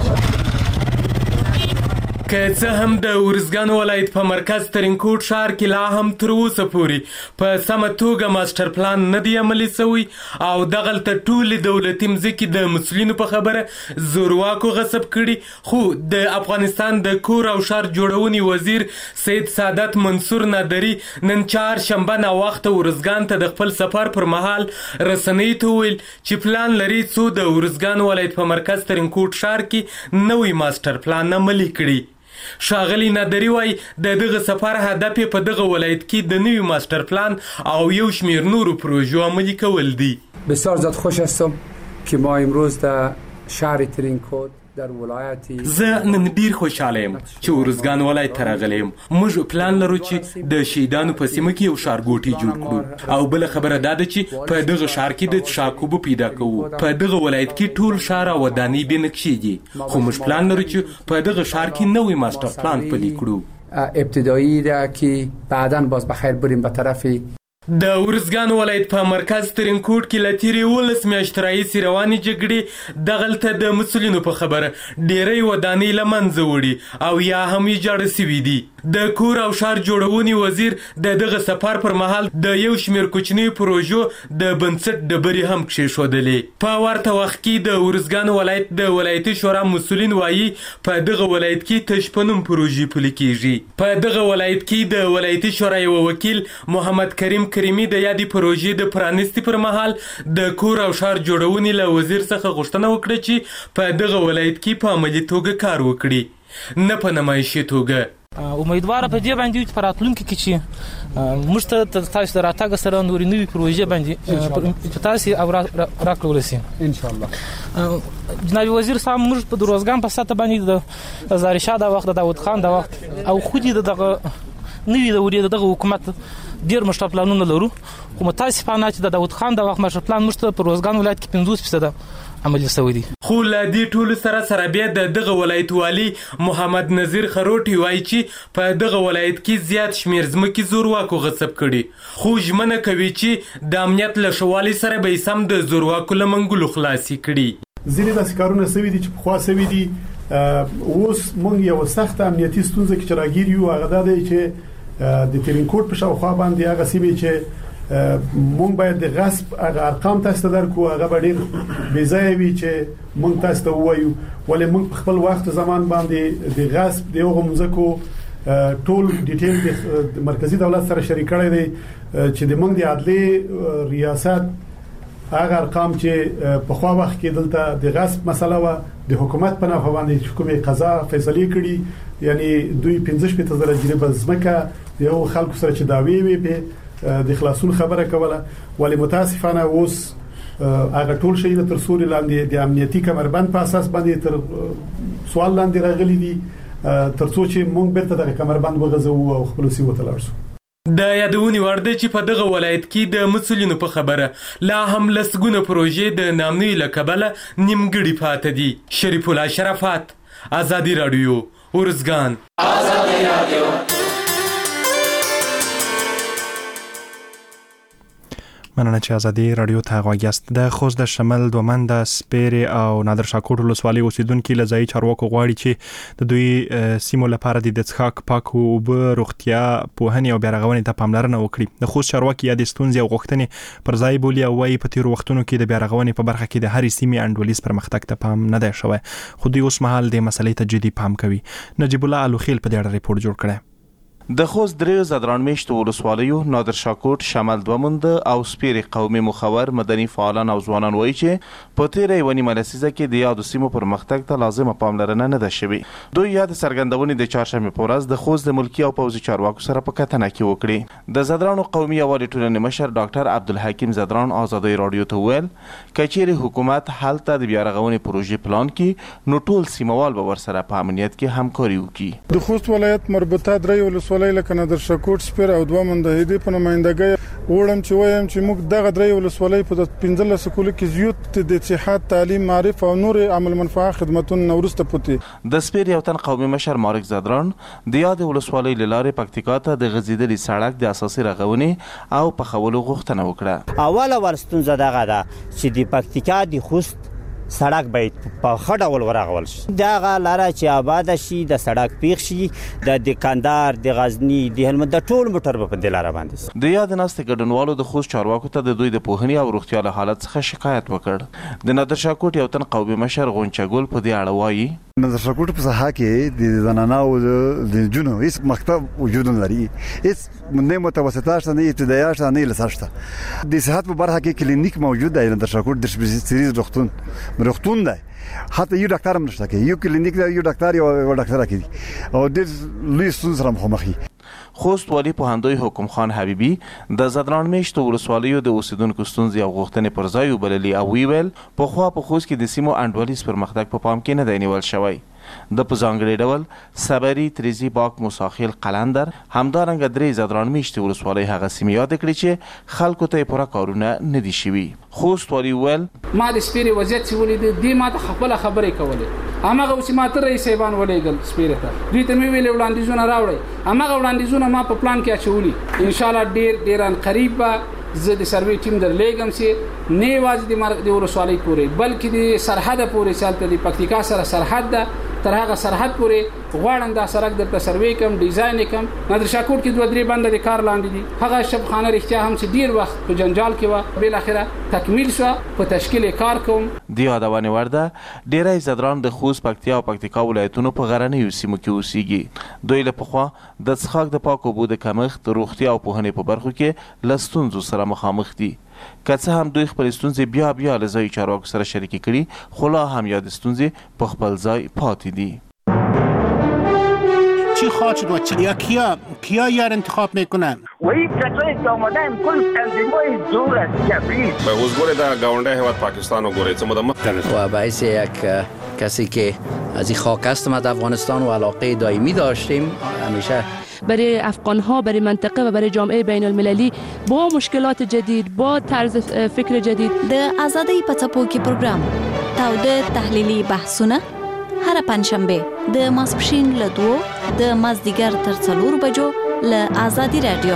که څه هم د ورزګان ولایت په مرکز ترینکوټ ښار کې لا هم تر اوسه پورې په سمه توګه ماستر پلان نه دی عملي شوی او دغلته ټولې دولتي مځکې د مسؤلینو په خبره زورواکو غصب کړي، خو د افغانستان د کور او ښار جوړونې وزیر سید سعادت منصور نادري نن چهارشنبه ناوخته ورزګان ته د خپل سفر پر مهال رسنیو ته وویل چې پلان لري څو د ورزګان ولایت په مرکز ترینکوټ ښار کې نوی ماستر پلان عملي کړي. ښاغلي نادري وايي د دغه سفر هدف په دغه ولایت کې د نوي ماستر پلان او یو شمېر نورو پروژو عملي کول دي. بسیار زیاد خوش هستم که ما امروز در شهر ترینکوټ در ولایت زه نن ډیر خوشاله یم چې ورزګان ولایت ته راغلی یم. موږ پلان لرو چې د شهیدانو په سیمه کې یو ښارګوټی جوړ کړو او بله خبره دا ده چې په دغه ښار کې د څښاک اوبه پیدا کوو. په دغه ولایت کې ټول ښار او ودانۍ بې نقشې دي، خو موږ پلان لرو چې په دغه ښار کې نوی ماستر پلان پلی کړو. ابتدایی ده که بعداً باز بخیر بریم به طرف د ورزګان ولایت په مرکز ترینکوټ کې له تیرې ولس میاشتې راهیسې روانې جګړې دغلته د مسؤلینو په خبره ډېری ودانۍ له منځه وړي او یا هم ویجاړه سوي دي. د کور او ښار جوړونې وزیر د دغه سفر پر مهال د یو شمېر کوچنیو پروژو د بنسټ ډبرې هم کښېښودلې. په ورته وخت کې د ورزګان ولایت د ولایتي شورا مسؤلین وایي په دغه ولایت کې تش په نوم پروژې پلي کېږي. په دغه ولایت کې د ولایتي شورا یو وکیل محمد کریم کریمي د یادې پروژې د پرانستې پر مهال د کور او ښار جوړونې له وزیر څخه غوښتنه وکړه چې په دغه ولایت کې په عملي توګه کار وکړي، نه په نمایشي توګه. امیدواره په دې باندې چې پراتلونکو کې چې موږ ته تاسو دراتګ سره نوري نوي پروژې باندې تاسو او راکړل شي ان شاء الله. جناب وزیر صاحب موږ په روزګان په ساته باندې د زارشاد وخت د داوود خان د وخت او خو دې دغه نوی د ورې دغه حکومت ډیر مشر پلانونه لرو، خو متاسفانه چې د داوود خان د وخت مشر پلان مشته په روزګان ولایت کې پنځوس فیصد عملي شوی دی. خو له دې ټولو سره سره بیا د دغه ولایت والی محمد نذیر خروټي وایي چې په دغه ولایت کې زیات شمیر ځمکې زورواکو غصب کړي، خو ژمنه کوي چې د امنیت له شوالي سره به سم د زورواکو له منګولو خلاصي کړي. ځینې داسې کارونه سوي دي چې پخوا سوي دي. اوس موږ یو سخت امنیتي ستونزه کې چراګیر یو، هغه دا دی چې د ترینکوټ په شاوخوا باندې هغه سیمې چې مونږ باید د غصب هغه ارقام تاسو ته درکو، هغه به ډیر بې ځایه وي چې مونږ تاسو ته ووایو، ولې مونږ په خپل وخت زمان باندې د غصب د هغو مځکو ټول ډیټیل د مرکزی دولت سره شریک کړی دی چې د مونږ د عدلي ریاست هغه ارقام چې په خوا وخت کې دلته د غصب مسله و د حکومت په نافه باندې حکومت قضا فیصله کړي، یعنی دوی پنځه شپږ زره جریبه ځمکه یو خلکو سره چې داوی وي په د خلاصون خبره کوله، ولی متاسفانه اوس هغه ټول شی تر سوري لاندې د امنیتي کمربند په اساس باندې تر سوال لاندې راغلي دي، تر څو چې مونږ بیرته د کمربند وغځو او خپل سیمو ته لاړ شو. د یادونې وړ دی چې په دغه ولایت کې د مسولینو په خبره لا هم لسګونه پروژې د نامنوي له کبله نیمګړي پاتې دي. شریف الله شرافت، آزادي رادیو، ارزګان. آزادي رادیو. مننه چې آزادي رادیو ته غواګیاست. د خوست د شمال دومند سپیری او نادر شاکوټ ولسوالۍ اوسیدونکو له ځای چارواکو غواړي چې د دوی سیمو لپاره د څښاک پاکو اوبه، روغتیا، پوهنې او بیارغونې ته پاملرنه وکړي. د خوست چارواکي یا د ستونزې او غوښتنې پر ځای بولي او وايي په تیر وختونو کې د بیارغونې په برخه کې د هرې سیمې انډولیز پرمختګ ته پام نه دی شوی، خو دوی اوس مهال د مسلې ته جدي پام کوي. نجیب الله الوخیل په دې اړه ریپورت جوړ کړی. د خوست درې زدران میشتو ولسوالیو نادر شاکوټ، شمال دومند او سپیری قومي مخور مدني فعالان او ځوانان وایي چې په تیره یوه نیمه لسیزه کې د یادو سیمو پرمختګ ته لازمه پاملرنه نه ده شوې. دوی یاد څرګندونې د چهارشنبې په ورځ د خوست د ملکي او پوځي چارواکو سره په کتنه کې وکړې. د زدرانو قومي یووالي ټولنې مشر ډاکټر عبدالحکیم زدران آزادۍ راډیو ته وویل که چیرې حکومت هلته د بیارغونې پروژې پلان کړي نو ټول سیموال به ورسره په امنیت کې همکاري وکړي. د خوست ولایت مربوطه درې ولسوالۍ لکه نادر شاکوټ، سپیر او دومند د هدي په نمائندګۍ وړم چې وایم چې موږ دغه درې ولسوالۍ په پنځلس کلو کې زیات د صحت، تعلیم، معرف او نور عمل منفعه خدماتونه نورسته پوتې. د سپیر یو تن قومي مشر مارک زدران د یاد ولسوالۍ لارې پکتیکا ته د غځیدلې سړک د اساسي رغونې او پخولو غوښتنه وکړه. اوله ورستونزه دغه ده چې د پکتیکا د خوست سړک باید په ښه ډول ورغول شي. دغه لاره چې آباد شي، د سړک پیښ شي، د کندهار، د غزني، د هلمند د ټول موټر په دې لاره باندې. د یاد ناستې ګډونوالو د خوست چارواکو ته د دوی د پوهنې او روغتیا له حالت څخه شکایت وکړ. د نادر شاکوټ یو تن قومي مشر غونچه ګل په دې اړه وایي نادر شاکوټ په ساحه کې د زنانو د جنو هیڅ مکتب وجود نه لري، هیڅ نه متوسطه شته، نه ابتدایي شته، نه لیسه شته. د صحت په برخه کې کلینیک موجود دی. نادر شاکوټ د سپیشلیست روغتون روغتون دی، حتی یو ډاکټر هم نشته کې، یو کلینیک دی، یو ډاکټر یو ډاکټر کې او د لوی ستونزې سره مخامخ دي. خوست والی پوهندوی حکم خان حبیبی د زدران میشتو ولسوالیو د اوسیدونکو ستونزې او غوښتنې پر ځای وبللي او ویل پخوا په خوست کې د سیمو انډولیز پرمختګ په پام کې نه دی نیول شوی. د په ځانګړي ډول صبري، تریزي، باک، موساخیل، قلندر همدارنګه درې زدران میشتې ولسوالۍ هغه سیمې یاد کړي چې خلکو ته یې پوره کارونه نه دي شوي. خوست والي وویل ما د سپیرې وضعیت چې ولید دې ما ته خپله خبرې کولې، هماغه چې ما ته رئیس صاحبان ولېږل سپیرې ته، دوی ته مې ویلې وړاندیزونه راوړئ، هماغه وړاندیزونه ما په پلان کې اچولي. انشاءالله ډېر ډېر قریب به زه د سروې ټیم درلېږم چې نه یوازې د ولسوالۍ پورې بلکې د سرحده پورې چې هلته د پکتیکا سره سرحد ده تر هغه سرحد پورې غواړم دا سړک درته سروې کم، ډیزاین یې کم. نادر شاکوټ کې دوه درې بنده د کار لاندې دي. هغه شبخانه رښتیا هم چې ډېر وخت په جنجال کې وه، بالاخره تکمیل شوه، په تشکیل یې کار کوم. د یادونې وړ ده ډېری زدران د خوست، پکتیا او پکتیکا ولایتونو په غرنیو سیمو کې اوسېږي. دوی له پخوا د څښاک د پاکو اوبو د کمښت، روغتیا او پوهنې په برخو کې له ستونزو سره مخامخ دي. که څه هم دوی خپل ستونزې بیا بیا له ځایي چارواکو سره شریکې کړي، خو لا هم یاد ستونزې په خپل ځای پاتې دي. چی انتخاب شد و چیا کیا کیا یار انتخاب میکنن؟ وی کسایی که آمدن کل تنظیم‌های دور از جبری. به وزگوری در گاونده هواد پاکستان و گوری چه مدام و باعث یک کسی که از این خاک هستم از افغانستان و علاقه دائمی داشتیم همیشه برای افغان‌ها، برای منطقه و برای جامعه بین المللی با مشکلات جدید، با طرز فکر جدید. د آزادۍ په څپو کې پروګرام تاوده تحلیلي بحثونه هر پنځشنبه د ماسپښین له دوو د مازدیګر تر څلورو بجو له آزادي رادیو.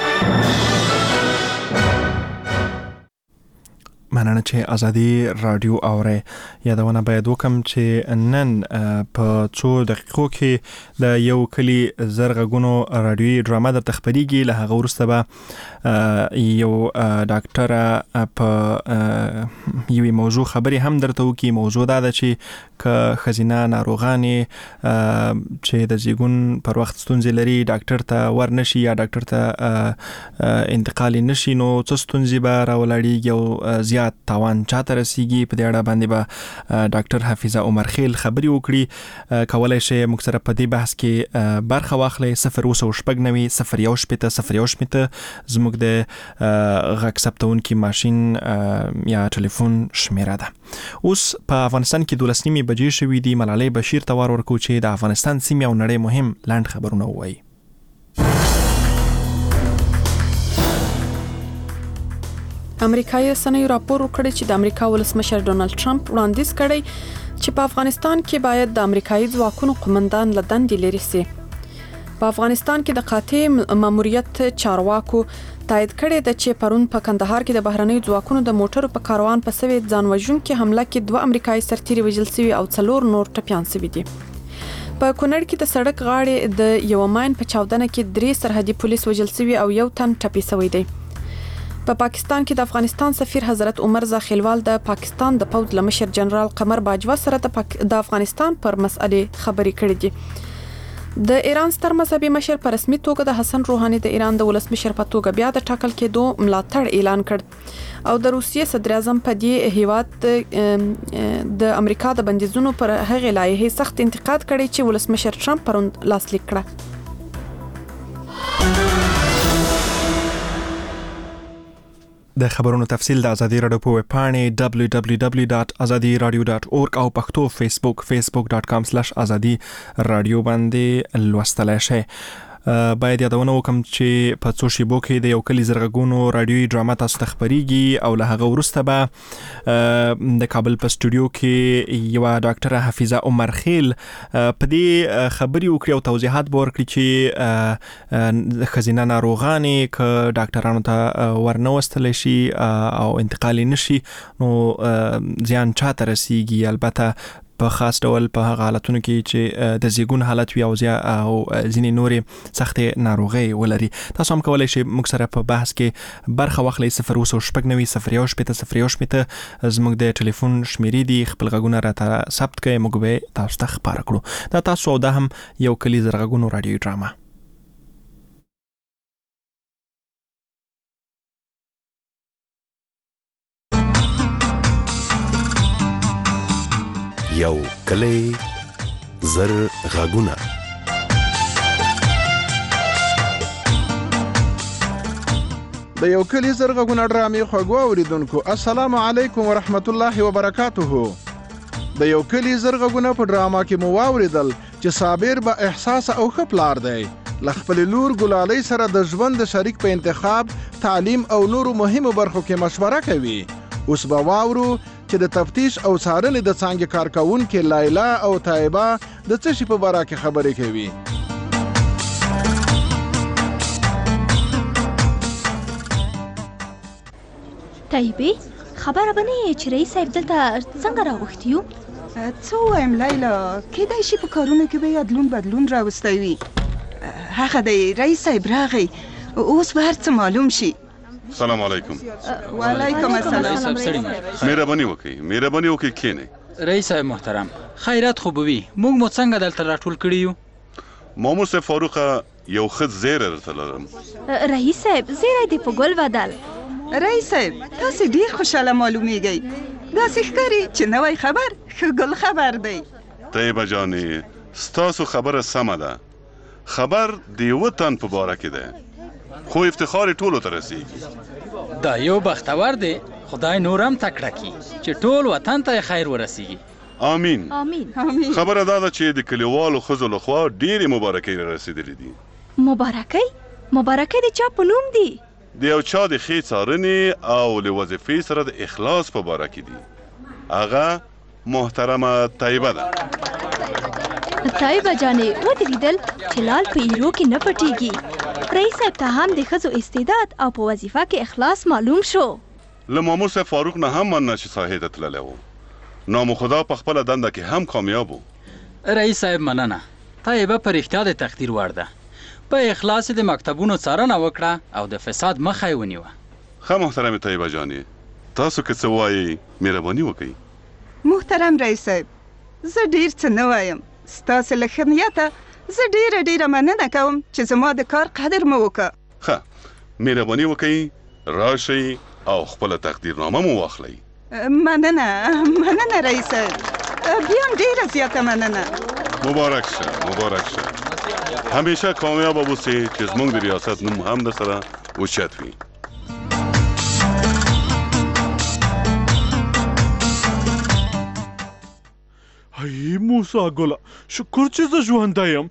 مننه چې ازادي رادیو اوري. یادونه باید وکم چې نن په څو دقیقو کې د یو کلی زرغونو رادیوي ډرامه د تخبریږي. له هغه وروسته به یو ډاکټر په یوې موضوع خبري هم درته وکي. موضوع دا ده چې که خزینه ناروغانې چې د زیږون پر وخت ستونزې لري ډاکټر ته ورنشي یا ډاکټر ته انتقال نشي نو څه ستونزې به راولاړېږي او زیات تاوان چاته رسیږي. په دې اړه باندې به ډاکټر حفیظه عمر خیل خبري وکړي. کولای شئ موږ سره په دې بحث کې برخه واخلئ. صفر اوسه شپږ نوي صفر یو شپېته صفر یو شپېته زموږ د غږ ثبتونکي ماشین یا ټلیفون شمیره ده. اوس په افغانستان کې دولس نیمې بجې شوې دي. ملالۍ بشیر ته وار ورکړو چې د افغانستان سیمې او نړۍ مهم لاند خبرونه ووایي. امریکایي رسنیو راپور وکړی چې د امریکا ولسمشر ډونالد ټرمپ وړاندیز کړی چې په افغانستان کې باید د امریکایي ځواکونو قومندان له دندې لرې شي. په افغانستان کې د قاطع ماموریت چارواکو تایید کړی د چې پرون په کندهار کې د بهرنیو ځواکونو د موټرو په کاروان په سوي ځان وژونکي حمله کې دوه امریکایي سرتیري وژل شوي او څلور نور ټپيان شوي دي. په کونړ کې د سړک غاړې د یو ماین په چاودنه کې درې سرحدي پولیس وژل شوي او یو تن ټپي شوی دی. په پا پاکستان کې د افغانستان سفیر حضرت عمر زاخیلوال د پاکستان د پوځ لمشر جنرال قمر باجوا سره د, پاک... د افغانستان پر مسئله خبرې کړې دي. د ایران ستر مذهبي مشر په رسمي توګه د حسن روحاني د ایران د ولسمشر په توګه بیا د ټاکل کېدو ملاتړ اعلان کړ او د روسیې صدر اعظم په دې هیواد د امریکا د بندیزونو پر هغه لایحه سخت انتقاد کړی چې ولسمشر ټرمپ پرون لاسلیک کړه. د خبرونو تفصیل د ازادي رادیو په ویب پاڼې دبلیو دبلیو دبلیو ډاټ ازادي رادیو ډاټ اورګ او پښتو فیسبوک فیسبوک ډاټ کام سلیش ازادي رادیو باندې لوستلای شئ. باید یادونه وکم چې په څو شیبو کې د یو کلی زرغونو رادیوي ډرامه تاسو ته خبريږي او له هغه وروسته به د کابل په سټوډیو کې یو ډاکټر حفیظه عمر خیل په دې خبري وکړي او توضیحات ورکړي چې خزینه ناروغانې ک ډاکټرانو ته ورنوستل شي او انتقال نشي نو ځان چاته رسیږي. البته په خاص ډول په هغه حالتونو کې چې د زیږون حالت وي او زیا او ځینې نورې سختې ناروغۍ ولري. تاسو هم کولای شئ موږ سره په بحث کې برخه واخلئ. صفر اوسه شپږ نوي صفر یو شپېته صفر یو شپېته زموږ د ټلیفون شمیرې دي. خپل غږونه راته ثبت کړئ موږ به تاسو ته خبر کړو. دا تاسو او دا هم یو کلی زرغونو رادیوي ډرامه. یو کلی زر غږونه. د یو کلی زر غږونه ډرامې خوږو اوریدونکو السلام علیکم ورحمت الله وبرکاته. د یو کلی زر غږونه په ډراما کې مو واوریدل چې صابر به احساس او خپلار دی ل خپل لور ګلالۍ سره د ژوند د شریک په انتخاب تعلیم او نورو مهمو برخو کې مشوره کوي. اوس به واورو چې د تفتیش او څارنې د څانګې کارکونکې لایلا او طیبه د څه شي په باره کې خبرې کوي. طیبه خبره به نه یې چې رئیس صاحب دلته څنګه راغوښتي یو؟ څه ووایم لیلا، کیدای شي په کارونو کې به یې ادلون بدلون راوستی وي. هغه دی رئیس صاحب راغی، اوس به هر څه معلوم شي. سلام علیکم. وعلیکم السلام. مهرباني وکړئ مهرباني وکړئ کینې. رئیس صاحب محترم خیرات خو به وي، موږ مو څنګه دلته راټول کړي یو؟ مامور صاحب فاروقه یو ښه زیری درته لرم. رئیس صاحب زیری دې په ګل بدل. رئیس صاحب تاسې ډېر خوشحاله معلومیږئ، داسې ښکاري چې نوی خبر ښه ګل خبر دی. طیبه جانې ستاسو خبره سمه ده، خبر د یوه تن په باره کې دی خو افتخار یې ټولو ته رسیږي. دا یو بختور دی، خدای نورم تکړه کړي چې ټول وطن ته خیر ورسیږي. آمین. آمین. آمین. خبره دا ده چې د کلیوالو ښځو لخوا ډېرې مبارکۍ را رسېدلې دي. مبارکۍ؟ مبارکۍ د چا په نوم دي؟ د یو چا د ښې څارنې او له وظیفې سره د اخلاص په باره کې دي. هغه محترمه طیبه ده. طیبه جانې ودرېدل چې لال په ایرو کې نه پټېږي. رئیس صاحب ته هم د ښځو استعداد او په وظیفه کې اخلاص معلوم شو. له مامور صاحب فاروق نه هم مننه چې ساحې ته تللی و. نامو خدا په خپله دنده کې هم کامیاب و. رئیس صاحب مننه. طیبه په رښتیا د تقدیر وړ ده. په اخلاص د مکتبونو څارنه وکړه او د فساد مخه یې ونیوه. ښه محترمې طیبه جانې، تاسو که څه وایئ مهرباني وکئ. محترم رئیس صاحب، زه ډیر څه نه وایم. ستاسو له ښه نیته زه ډیره ډیره مننه کوم چې زما د کار قدر مو وکړه. ښه مهرباني وکئ، راشئ او خپله تقدیرنامه مو واخلئ. مننه مننه رئیس صاحب، بیا هم ډیره زیاته مننه. مبارک شه مبارک شه. همیشه کامیاب اوسئ چې زموږ د ریاست نوم هم درسره اوچت وي. ای موسی ګله، شکر چې زه ژوندی یم.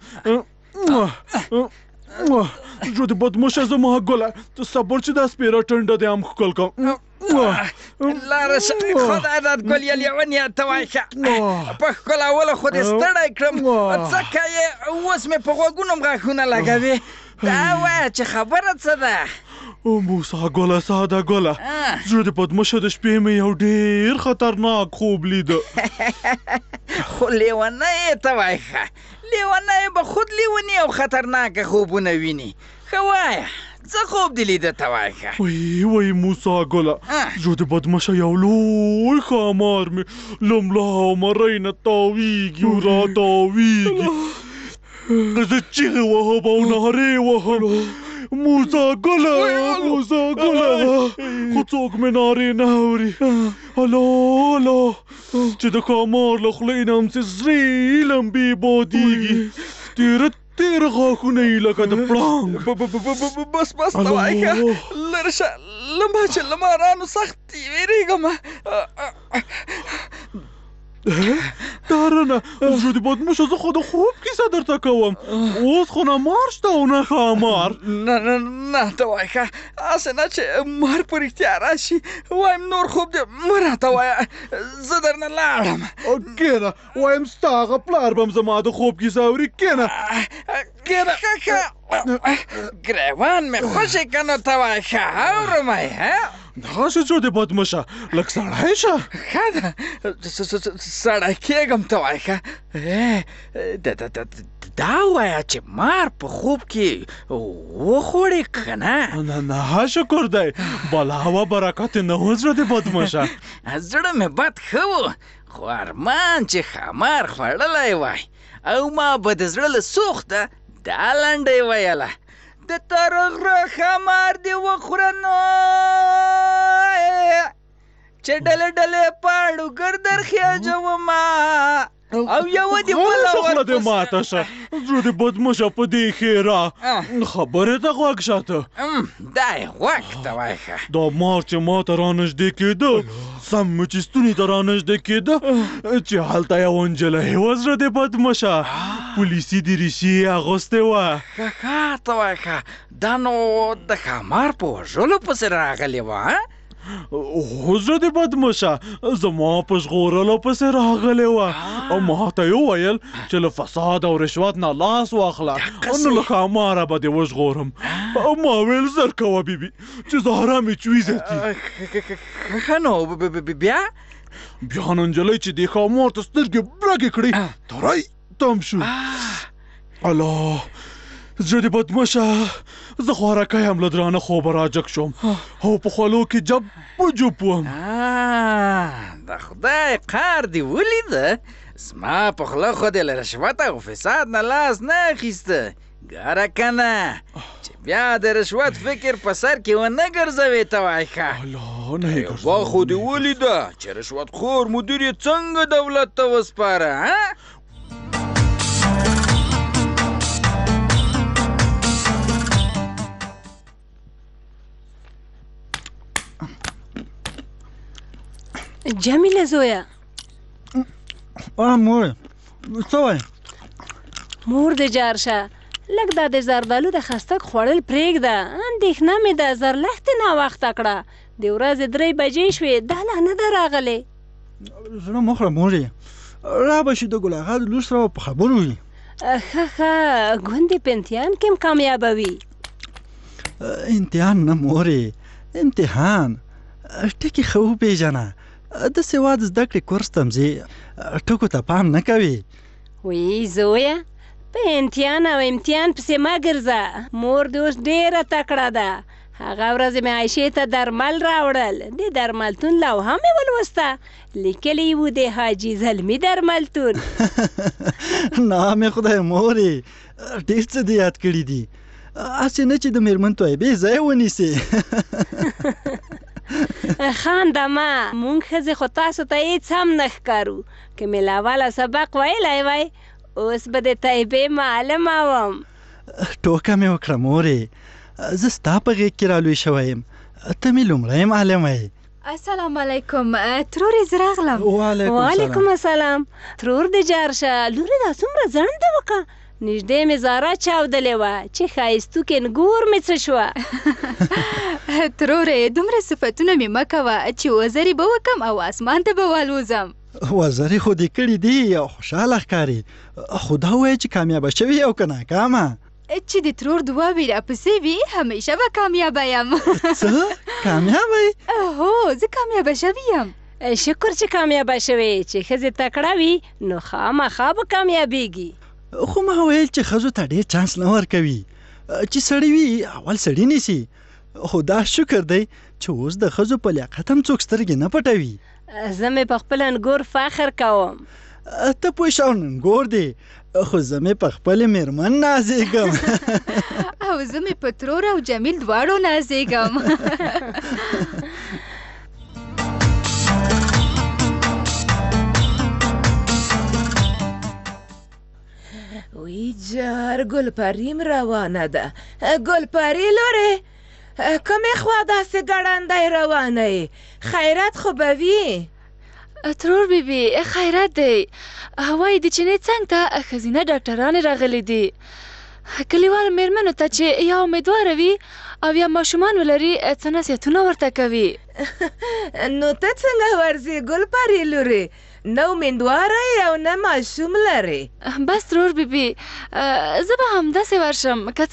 زه د بدمشه زما ګله، ته صبر چې دا سپېره ټنډه دې هم ښکل کړم. لاره شه، خدای دې ګل یې لیونیه ته وایي ښه. په ښکلولو خو دې ستړی کړم، ځکه یې اوس مې په غوږونو غاښونه لګوي. دا وایه چې خبره څه ده؟ موسی ګله، ساده ګله، زه د بدمشه د شپې مې یو ډېر خطرناک خوب لیده. خو لیونی ته وایي ښه، لیونی به خود لیوني او خطرناکه خوبونه ویني. ښه وایه څه خوب دې لیده ته وایي ښه؟ وی وی موسی ګله، زه د بدمشه یو لوی ښامار مې له ملا او مرۍ نه تاویږي او را تاویږي. زه چیغې وهم او نارې وهم. موسی ګله موسی ګله، خو څوک مې نارې نه اوري. هلو هلو، چې د ښامار له خولې نه همسې سرې لمبې بادېږي. تېره تېره غاښونه یې لکه د پړانګ. بس بس ته وایي ښه، لرې شه له ما چې له مارانو سخت وېرېږم. دارنه، زه د بدمشه زه خو د خوب کیسه درته کوم. اوس خو نه مار شته او نه ښامار. نه نه نه ته وایي ښه، هسې نه چې مار په رښتیا راشي. وایم نور خوب دې مه راته وایه، زه درنه لاړم. کېنه، وایم ستا هغه پلار به هم زما د خوب کیسه اوري. کېنه کېنه ښه ګریوان مې خوښې که نه ته وایي ښه اورم یې. دغسې څو د بدمشه، لږ سړی شه. ښه ده، سړی کېږم ته وایي ښه. دا وایه چې مار په خوب کې وخوړې که نه؟ نه نه شکر دی، بلا وه برکت نه و زړه د بدمشه. زړه مې بد ښه و، خو ارمان چې ښامار خوړلی وای او ما به د زړه له سوخته دا لنډۍ ویله: د تر غره ښامار دې وخوره نو چې ډلې ډلې پاړو ګردر خېجومه او یوه دې بله خوله دې ماته شه. زړه د بدمشه په دې ښېرا خبرې ته غوږ شاته. دا یې غوږ ته وایي ښه. دا مار چې ما ته رانږدې کېده، سم مې چې ستوني ته رانږدې کېده چې هلته یوه نجلۍ وه. زړه د بدمشه پولیسي دریشي یې اغوستې وه. ښه ښه ته وایي ښه، دا نو د ښامار په وژلو پسې راغلې وه؟ هو زړه د بدمشه زما په ژغورلو پسې راغلې وه او ما ته یې وویل چې له فساد او رشوت نه لاس واخله، نو له ښاماره به دې وژغورم. ما ویل زر کوه بیبي چې زهره مې چویزتي. ښه نو بیا؟ بیا نو نجلۍ چې دې ښامار ته سترګې برګې کړې تری تم شو. الله، زړه د بدمشه زه خوارکی هم له درانه خوبه راجګ شوم او په خولو کې جب جوب وم. د خدای قهر دې ولیده؟ زما په خوله خو دې له رشوت او فساد نه لاس نه اخیسته. ګاره که نه چې بیا د رشوت فکر په سر کې ونه ګرځوې ته وایي ښه. یوه خو دې ولیده چې رشوت خور مدیر یې څنګه دولت ته وسپاره. جمیله زویا ا مور څه وای مور د جارشه لږ دا د زردالو د خستک خوړل پرېږده اندېښنه مې د زرلښتې ناوخته کړه د ورځې درې بجې شوې دا لا نه ده راغلی زړه مه خوره مورې را به شي د ګل اغا د لور سره په خبرو وي ښه ښه ګوندې په امتحان کې هم کامیابوي امتحان نه مورې امتحان ټکي ښه وپېژنه د سواد زده کړې کورس ته م ځې ټکو ته پام نه کوي وی زویه په امتحان او امتحان پسې مه ګرځه مور دې اوس ډېره تکړه ده هغه ورځ مې عایشې ته درمل راوړل د درملتون لوحه مې ولوسته لیکلي وو د حاجي زلمي درملتون نام خدای مورې ډېر څه دې یاد کړي دي هسې نه چې د مېرمن تویبې ځای ونیسې خانده ما مونږ ښځې خو تاسو ته هېڅ هم نه ښکارو که مې لا والا سبق ویلی وای اوس به د طیبې معلمه وم ټوکه مې وکړه مورې زه ستا په غېږ کې رالوی شوی یم ته مې لومړی معلمه یې السلام علیکم ترورې زه راغلم وعلیکم السلام ترور د جارشه لورې دا څومره ځنډه وکړه نږدې مې زاره چاودلې وه چې ښایستوکې نګور مې څه شوه ترورې دومره صفتونه مې مه کوه چې وزرې به وکم او اسمان ته به والوځم وزرې خو دې کړي دي او خوشحاله ښکاري خو دا ووایه چې کامیابه شوې او که ناکامه چې د ترور دعاوې راپسې وي همیشه به کامیابه یم څه کامیابه یې هو زه کامیابه شوې یم شکر چې کامیابه شوې چې ښځې تکړه وي نو خامخا به کامیابېږي خو ما ویل چې ښځو ته ډېر چانس نه ورکوي چې سړی وي اول سړي نیسي خو دا شکر دی چې اوس د ښځو په لیاقت هم څوک سترګې نه پټوي زه مې په خپل انګور فخر کوم ته پوه شه انګور دی خو زه مې په خپلې مېرمن نازېږم او زه مې په ترور او جمیل دواړو نازېږم وی جار ګلپریم روانه ده ګلپری لورې کومې خوا داسې ګړندی روانه یې خیرات خو به وي ترور بیبي خیرات دی وایي د چینې څنګ ته ښځینه ډاکټرانې راغلي دي کلیوال مېرمنو ته چې یا امیدواره وي او یا ماشومان ولري څه نصیحتونه ورته کوي نو ته څنګه ورځې ګلپری لورې نه امیندواره او نه ماشوم لري بس ترور بیبي زه به همداسې ورشم که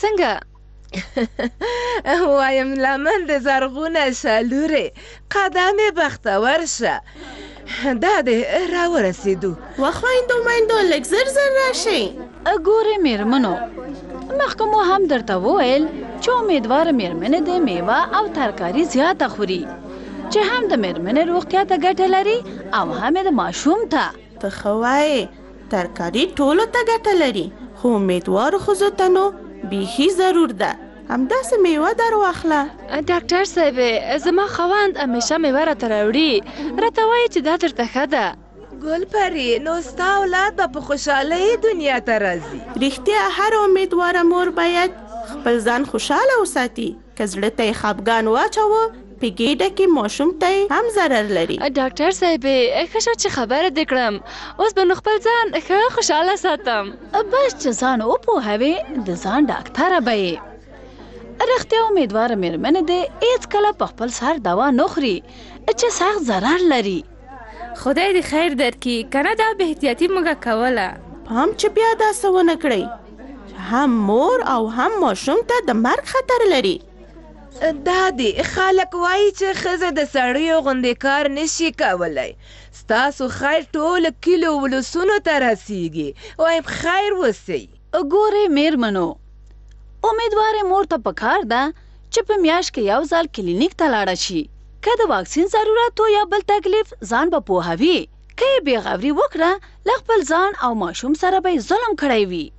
څنګه وایم لمن د زرغونه شه لورې قدم بختور شه دا دې راورسېدو وخویندو میندو لږ زر زر راشئ ګورې مېرمنو مخکې مو هم درته وویل چې امیدواره مېرمنې د میوه او ترکاري زیاته خوري چې هم د مېرمنې روغتیا ته ګټه لري او هم د ماشوم ته ته ښه وایې ترکاري ټولو ته ګټه لري خو امیدوارو ښځو ته نو بیخي ضرور ده همداسې میوه در واخله ډاکټر صاحب زما خاوند همیشه میوه راته راوړي راته وایي چې دا درته ښه ده ګلپري نو ستا اولاد به په خوشحالۍ دنیا ته راځي رښتیا هر امیدواره مور باید خپل ځان خوشحاله وساتي که زړه ته یې خفګان واچوه په ګېډه کې ماشوم ته هم ضرر لري ډاکټر صاحب ښه شو چې خبره دې کړم اوس به نو خپل ځان ښه خوشحاله ساتم بس چې ځان وپوهوې د ځان ډاکټره به یې رښتیا امیدواره مېرمنې دې هېڅ کله په خپل سر دوا نه خوري چې سخت ضرر لري خدای دې خیر درکړي که نه دا بې احتیاطي موږ کوله پام چې بیا داسې ونه کړئ هم مور او هم ماشوم ته د مرګ خطر لري دا دی خلک وایي چې ښځه د سړیو غوندې کار نشي کولی ستاسو خیر ټول کلو ولسونو ته رسیږي وایم خیر وسئ ګورې مېرمنو امیدوارې مور ته پکار ده چې په میاشت کې یو ځل کلینیک ته لاړه شي که د واکسین ضرورت یا بل تکلیف ځان به پوهوي که یې بېغوري وکړه له خپل ځان او ماشوم سره به یې ظلم کړی وي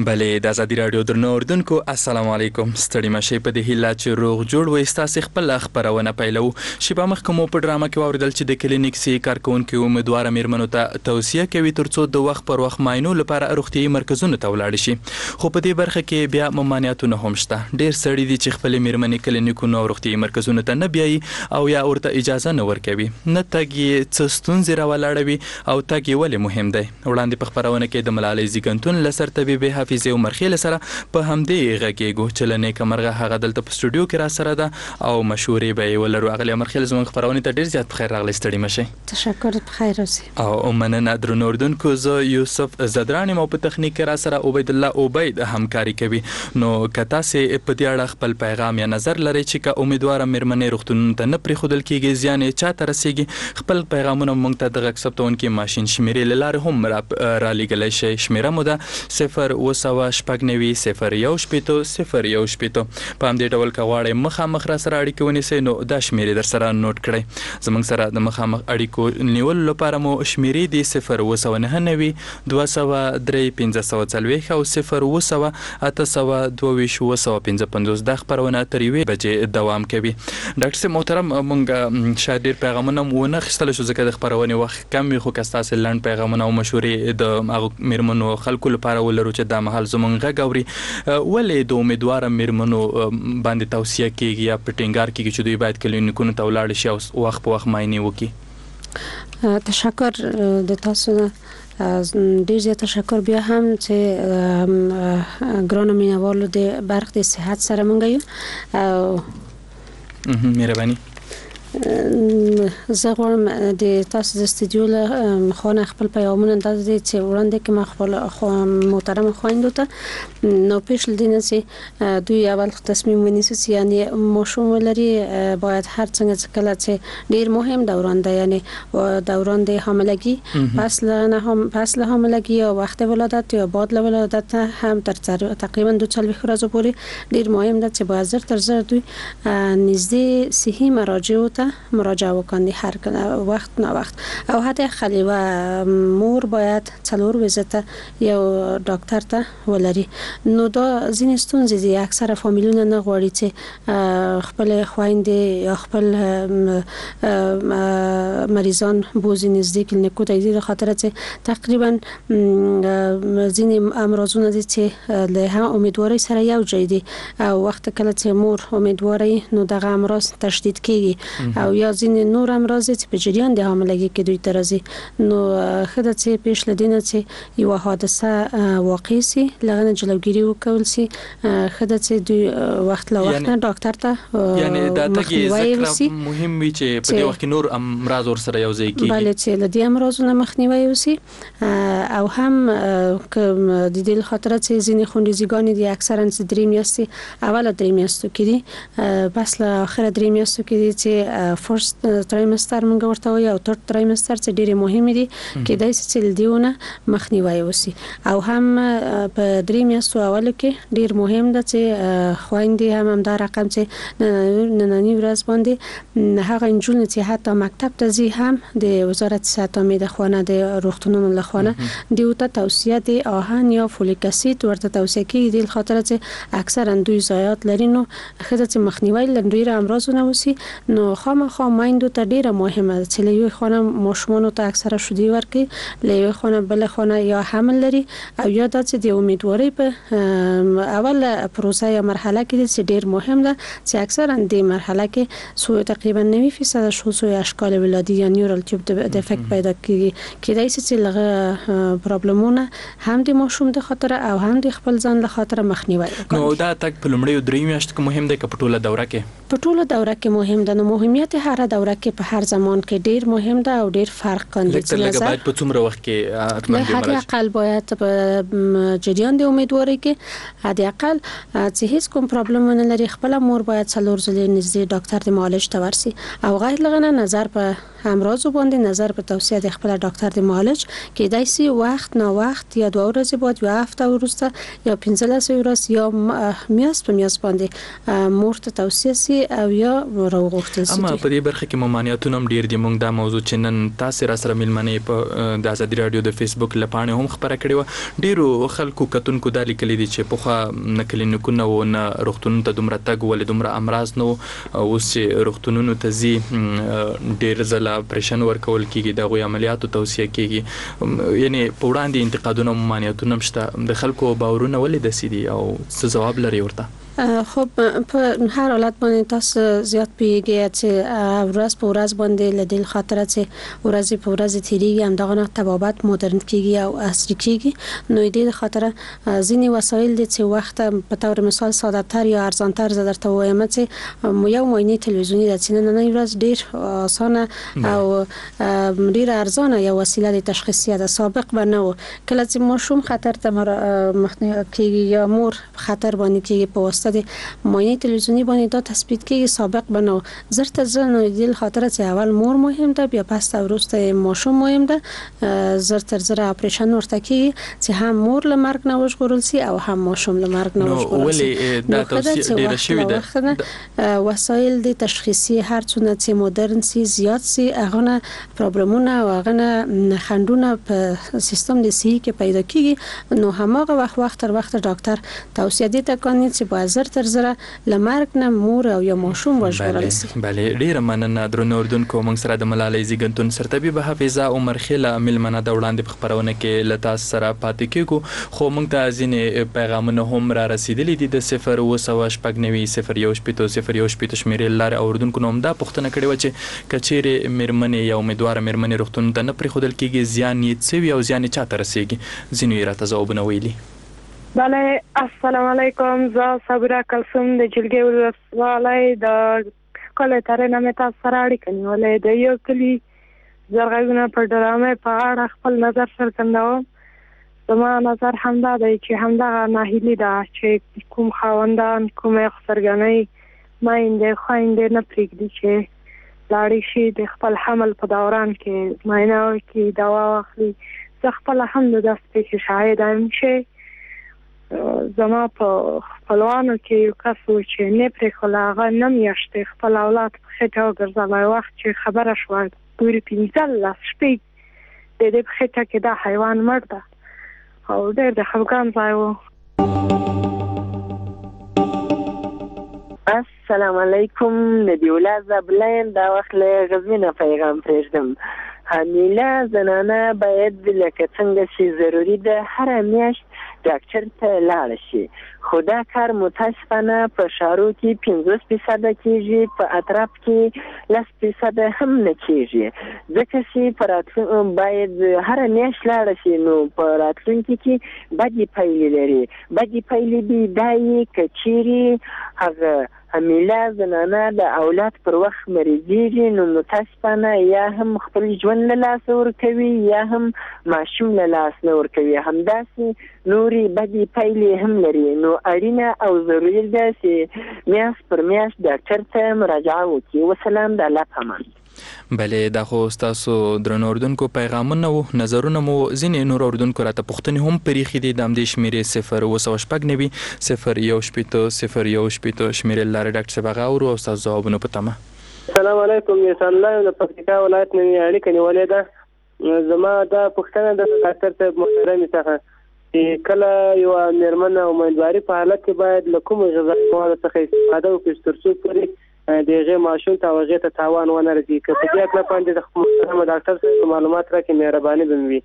بلې د ازادي راډیو درنو اوریدونکو السلام علیکم. ستړي مشئ په دې هیله چې روغ جوړ وئ. ستاسې خپله خپرونه پیلو. شیبه مخکې مو په ډرامه کې واورېدل چې د کلینیک سي کارکوونکي امیدواره میرمنو ته توصیه کوي تر څو د وخت پر وخت معاینو لپاره روغتیایي مرکزونو ته ولاړ شي. خو په دې برخه کې بیا ممانعتونه هم شته. ډېر سړي دي چې خپلې میرمنې کلینیکونو او روغتیایي مرکزونو ته نه بیایي او یا ورته اجازه نه ورکوي. نه تګ یې څه ستونزې راولاړوي او تګ یې ولې مهم دی. وړاندې په خپرونه کې د ملالۍ زیږنتون له سرطبیبې حافظې عمر خیل سره په همدې غږیږو چې له نیکه مرغه هغه دلته په سټوډیو کې را سره ده او مشورې به یې ولرو. اغلې عمر خیل زموږ خپرونې ته ډېر زیات په خیر راغلی. ستړي مشئ. تشکر. بخیر اوسئ. او مننه درنو اردوونکو. زه یوسف زدران یم او په تخنیک کې را سره عبید الله عبید همکاري کوي. نو که تاسې په دې اړه خپل پیغام یا نظر لرئ چې که امیدواره میرمنې روغتونونو ته نه پرېښودل کېږي زیان یې چا ته رسېږي خپل پیغامونه موږ ته د غږ ثبتونکي ماشین شمېرې له لارې هم را رالیږلی شئ. شمېره مو ده صفر اوه سوه شپږ نوي صفر یو شپېته صفر یو شپېته. په همدې ډول که غواړئ مخامخ را سره اړیکې ونیسئ نو دا شمېرې در سره نوٹ کړئ. زموږ سره د مخامخ اړیکو نیولو لپاره مو شمېرې دي صفر اوه سوه نهه نوي دوه سوه درې پنځه سوه څلوېښت او صفر اوه سوه اته سوه دوه ویشت اوه سوه پنځه پنځوس. دا خپرونه تر یوې بجې دوام کوي. ډاکټر صاحب محترم موږ شاید ډېر پیغامونه هم ونه اخیستلی شو ځکه د خپرونې وخت کم وي خو که ستاسې لنډ پیغامونه او مشورې د هغو میرمنو خلکو لپاره ولرو چې دا مهال زموږ غږ اوري ولې د امیدواره میرمنو باندې توصیه کېږي یا په ټینګار کېږي چې دوی باید کلینیکونو ته ولاړ شي او وخت په وخت معاینې وکړي؟ تشکر د تاسو نه. ډېر زیات تشکر بیا هم چې ګرانو مینوالو د برخ د صحت سره مونږ یو. مهرباني. زه غواړم د تاسو د استودیو له خوا خپل پیغامونه داسې دي چې وړاندې کې ما خپل محترم خویندو ته نو پیش لدینه چې دوی اول تصمیم ونیسي چې یعنی ماشوم ولري باید هر څنګه چې کله چې ډیر مهم دوران ده یعنی دوران د حاملگی پس له هم پس له حاملگی یا وقت ولادت یا بعد له ولادت هم تر تقریبا دو چالوي ورځې پورې ډیر مهم ده چې باید زر تر زر دوی نږدې صحي مراجعو مراجعه وکړي هر کله وخت نه وخت او حتی خلی و مور باید څلور وزته یو ډاکټر ته ولري. نو دا ځینې ستونزې دي اکثره فامیلونه نه غواړي چې خپل خويندې یا خپل مریضان بوزي نزدیک کلینیکو ته دي خاطر چې تقریبا ځینې امراضونه دي چې له هم امیدواري سره یو ځای دي او وخت کله چې مور امیدواري نو دغه امراض تشدید کیږي او یا ځینې نور امراض چې په جریان د حاملګي کې دوی ته راځي. نو خدای چې پیش لدینه چې یو حادثه واقع سي لغنه جلوګیری وکول سي خدای چې دوی وخت له وخت ډاکټر ته یعنی دا تګي ذکر مهم وي چې په دې وخت کې نور امراض ور سره یو ځای کیږي. بله چې لدی امراضونه مخنیوي وسی او هم کوم د دې خاطر چې ځینې خوندزګانی دي اکثرا چې درې میاشتې اول درې میاشتو کې دي بس له اخر درې میاشتو کې دي چې فرست ترایمستر موږ ورته وایو او تر ترایمستر چې ډېری مهم دي کې دای چې دیونه مخنیوي وسی او هم په درې میاشتو اول کې ډېر مهم ده چې خويندې هم هم دا رقم چې نننی ورځ باندې هغه انجونې چې حتی مکتب ته ځي هم د وزارت صحت امید خانه د روغتونونو له خانه دیو ته توصیه دي آهن یا فولیک اسید ورته توصیه کیږي د خاطر چې اکثرا دوی ضایعات لري نو خدای چې مخنیوي لنډیر امراضونه وسی نو خامخا مایندو ته ډیره مهمه ده چې له یو خانه ماشومان ته اکثره شودي ورکړي له یو خانه بل خانه یا حمل لري او یا د چې د امیدواري په اول پروسه یا مرحله کې چې ډیر مهم ده چې اکثرا د مرحله کې سو تقریبا نوي فیصد شوسو اشکال ولادي یا نیورال تیوب دفکت پیدا کیږي کېدای شي چې لغه پرابلمونه هم د ماشوم د خاطر او هم د خپل ځان له خاطر مخنیوي وکړي. نو دا تک په لومړی درې میاشتو کې مهم دی که په ټوله دوره کې؟ په ټوله دوره کې مهم ده. نو مهمیت هر دوره کې په هر زمان کې ډیر مهم ده او ډیر فرق کوي. لکه لکه باید په څومره وخت کې اتمن دی مراد اقل باید په جریان د امیدواري کې حد اقل چې هیڅ کوم پرابلم نه لري خپل مور باید څلور ځلې نږدې ډاکټر د معالج ته ورسي او غیر لغنه نظر په همراز باندې نظر په توصیه د خپل ډاکټر د معالج کېدای شي وخت نه وخت یا دوه ورځې بعد یا هفته وروسته یا پنځلس ورځې یا میاشت په میاشت باندې مور ته توصیه سي او یا راوغوښتل سي. اما په دې برخه کې ممانعتونه هم ډیر دي. موږ دا موضوع چې نن تاسو را سره ملمنې په د ازادي رادیو د فیسبوک لپاره هم خبره کړې و. ډیرو خلکو کتونکو دا لیکلي دي چې په خو نه کلینیکونه و نه روغتونونو ته دومره تګ ولې دومره امراض نو اوس چې روغتونونو ته ځي ډیر ځله اپریشن ورکول کیږي د غوي عملیاتو توصیه کیږي. یعنی په وړاندې انتقادونه ممانعتونه مشته د خلکو باورونه ولې د سيدي او څه جواب لري ورته؟ خب په هر حالت باندې تاسو زیات پیږئ چې ورځ په ورځ باندې لدل خاطر چې ورځ په ورځ تیریږي هم دغه طبابت مدرن کیږي او عصري کیږي. نو دې خاطر ځینی وسایل دي چې وخت په تور مثال ساده تر یا ارزان تر درته وایم چې یو معاینه تلویزیونی د چینه نه ورځ ډیر اسانه او ډیر ارزانه یو وسیله د تشخیصیه د سابق بنو کله چې مشوم خطر ته مخنیوي کیږي یا مور خطر باندې کیږي په واسطه د معاینه تلویزیونی باندې دا تثبیت کیږي سابق بنو زرت زن دل خاطر چې اول مور مهم ده بیا پس ورسته ماشوم مهم ده زرت زر اپریشن ورته کیږي چې هم مور له مرګ نه وژغورل سي او هم ماشوم له مرګ نه وژغورل سي. نو دا توصیه ډیره شوې ده. وسایل د تشخیصي هر څونه چې مدرن سي زیات سي هغه نه پرابلمونه او هغه نه خندونه په سیستم د سی کې پیدا کیږي. نو هماغه وخت وخت تر وخت ډاکټر توصیه دي ته کوي چې باید زر تر زر لمرګ نه مور او یا ماشوم وژغورل سي. بله ډیره مننه درنو اردوونکو. موږ سره د ملالۍ زیږنتون سرطبیب حافظه عمر خیله ملمنه د وړاندې په خبرونه کې لتا سره پاتې کېږو. خو موږ ته ځینې پیغامونه هم را رسیدلي دي د صفر اوه سوه شپږ نوي صفر یو شپېته صفر یو شپېته شمیرې لارې اردوونکو نو هم دا پوښتنه کړې وه چې که چیرې مېرمنې یا امیدواره مېرمنې روغتون ته نه پرېښودل کېږي زیان یې څه وي او زیان یې چا ته رسېږي؟ ځینو یې راته ځوابونه ویلي. بله السلام علیکم. زه صابره کلثوم د جلګې ولسوالۍ د کلی ترې نه مې تاسو سره اړیکه نیولې د یو کلي زرغونه په ډرامې په اړه خپل نظر څرګندوم. زما نظر همدا دی چې همدغه ناهیلي ده چې کوم خاوندان کومې خسرګنۍ میندې خویندې نه پرېږدي چې لاړې شي د خپل حمل په دوران کې معاینه وکړي دوا واخلي. زه خپله هم د داسې پېښې شاهده یم چې زما په خپلوانو کې یو کس و چې نه پرېښوله هغه نه میاشتې خپل اولاد په خېټه وګرځولی. وخت چې خبره شوه ګورې پنځلس شپې د دې په خېټه کې دا حیوان مړ ده او ډېر د خفګان ځای و. السلام علیکم. نبیولا زبلین دا وخت له غزنینه پیغام پرېږدم. حامله زنانه باید لکه څنګه چې ضروري ده هره میاشت ډاکټر ته لاړ شي. خو دا کار متاسفانه په ښارو کې پنځوس فیصده کېږي په اطراف کې لس فیصده هم نه کېږي ځکه چې په راتلونکي باید هره میاشت لاړ شي. نو په راتلونکي کې بدې پایلې لري. بدې پایلې دي دا یې که چیرې هغه حامله زنانه د اولاد پر وخت مریضېږي نو متاسفانه یا هم خپل ژوند له لاسه ورکوي یا هم ماشوم له لاسه نه ورکوي. همداسې نورې بدې پایلې هم لري. نو اړینه او ضروري ده چې میاشت پر میاشت ډاکټر ته مراجعه وکړي. وسلام د الله په امان. بله دا خو ستاسو درنو اردوونکو پیغامونه وو نظرونه مو. ځینې نور اردوونکو راته پوښتنې هم پرېښې دي د همدې شمېرې صفر اوه سوه شپږ نوي صفر یو شپېته صفر یو شپېته شمېرې لارې ډاکټر صاحب هغه اورو او ستاسو ځوابونه په تمه. السلام علیکم. احسان الله یم د پکتیکا ولایت نه مې اړیکه نیولې ده. زما دا پوښتنه ده ډاکټر صاحب محترمې څخه چې کله یوه مېرمن او امیندواري په حالت کې باید له کومو غذایي موادو څخه استفاده وکړي تر څو پورې د هغې ماشوم ته او هغې ته تاوان ونه رسي. که په دې هکله باندې د محترمه ډاکټر صاحب معلومات راکړي مهرباني به مې وي.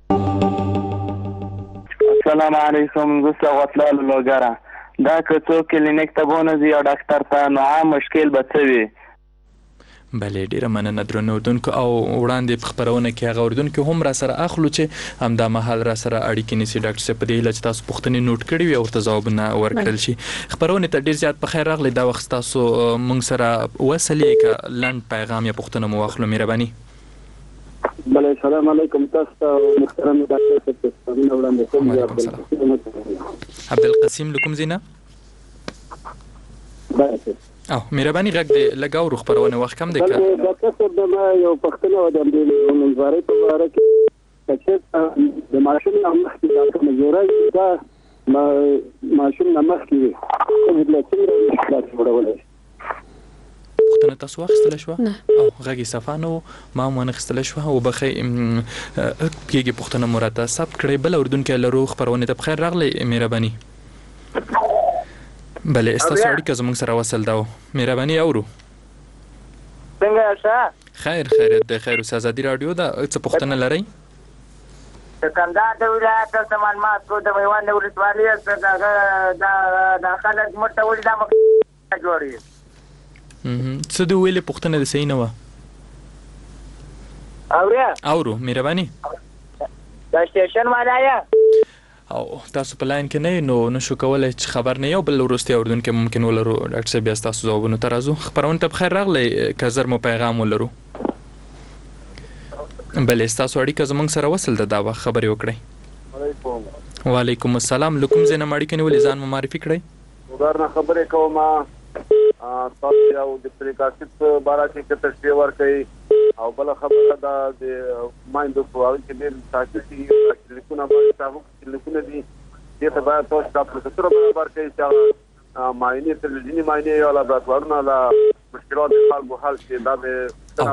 السلام علیکم. زه سوغت لال لوګره. دا که څوک کلینیک ته بونځي او ډاکټر ته نو عام مشکل به څه وي؟ بله ډیره مننه درنو اردوونکو. او وړاندې په خبرونه کې هغه اردوونکو هم را سره اخلو چې همدا مهال را سره اړیکې نیسي ډاکټر صاحب په دې هیله چې تاسو پوښتنې نوٹ کړي وي او ورته ځوابونه ورکړل شي. خبرونې ته ډیر زیات په خیر راغلی. دا وخت تاسو موږ سره وصلې که لنډ پیغام یا پوښتنه مو واخلو مهرباني. بله السلام علیکم. تاسو ته محترم ډاکټر صاحب وړاندې کوم عبدالقسیم له کوم ځای نه؟ او مهرباني غږ دې لګاو روغ پرونه وخت کم دی که د کسب د ما یو پښتنه و د منځواري په اړه کې چې د ماشوم نه مخکې دا کوم جوړه دا ما ماشوم نه مخکې کوم د څنګه دا جوړولای پښتنه تاسو واخیستل شو او غږی صفانو ما مونږ خستل شو او بخې کېږي پښتنه مراته ثبت کړي بل اردن کې لرو خبرونه ته بخیر راغلی مهرباني بله استاسو اړیکه زموږ سره وصل دا مهرباني اورو څنګه ښه خیر خیریت د خیر اوسه ازادي رادیو دا څه پوښتنه لرئ د کندهار د ولایت د معلومات کو د میوند ولسوالۍ څخه د د خلک متول د مخ جوړي څه د ویلې پوښتنه د صحیح نه و اوریا اورو مهرباني دا سټیشن والا او تاسو په لاین کې نه نو نشو کولای چې خبر نه یو بل ورسته اردن کې ممکن ولرو ډاکټر صاحب بیا تاسو ځوابونه ترازو خبرونه ته بخیر راغلی کزر مو پیغام ولرو بل تاسو اړیکه زمونږ سره وصل ده دا خبرې وکړئ علیکم وعلیکم السلام لکم زینه ماړی کنه ولې ځان معرفي کړئ ودارنه خبرې کوم تاسو یو د پریکاسیت بارا کې تشریح ورکړئ او بل خبره دا د مایندو په اړه کې ډېر تاکید لیکونه باندې تاسو لیکونه دي چې ته باید تاسو د پروفیسور برابر کې چې ماینه تل ځینې ماینه یو لابراتوارونه لا مشکلات خلکو حل شي دا به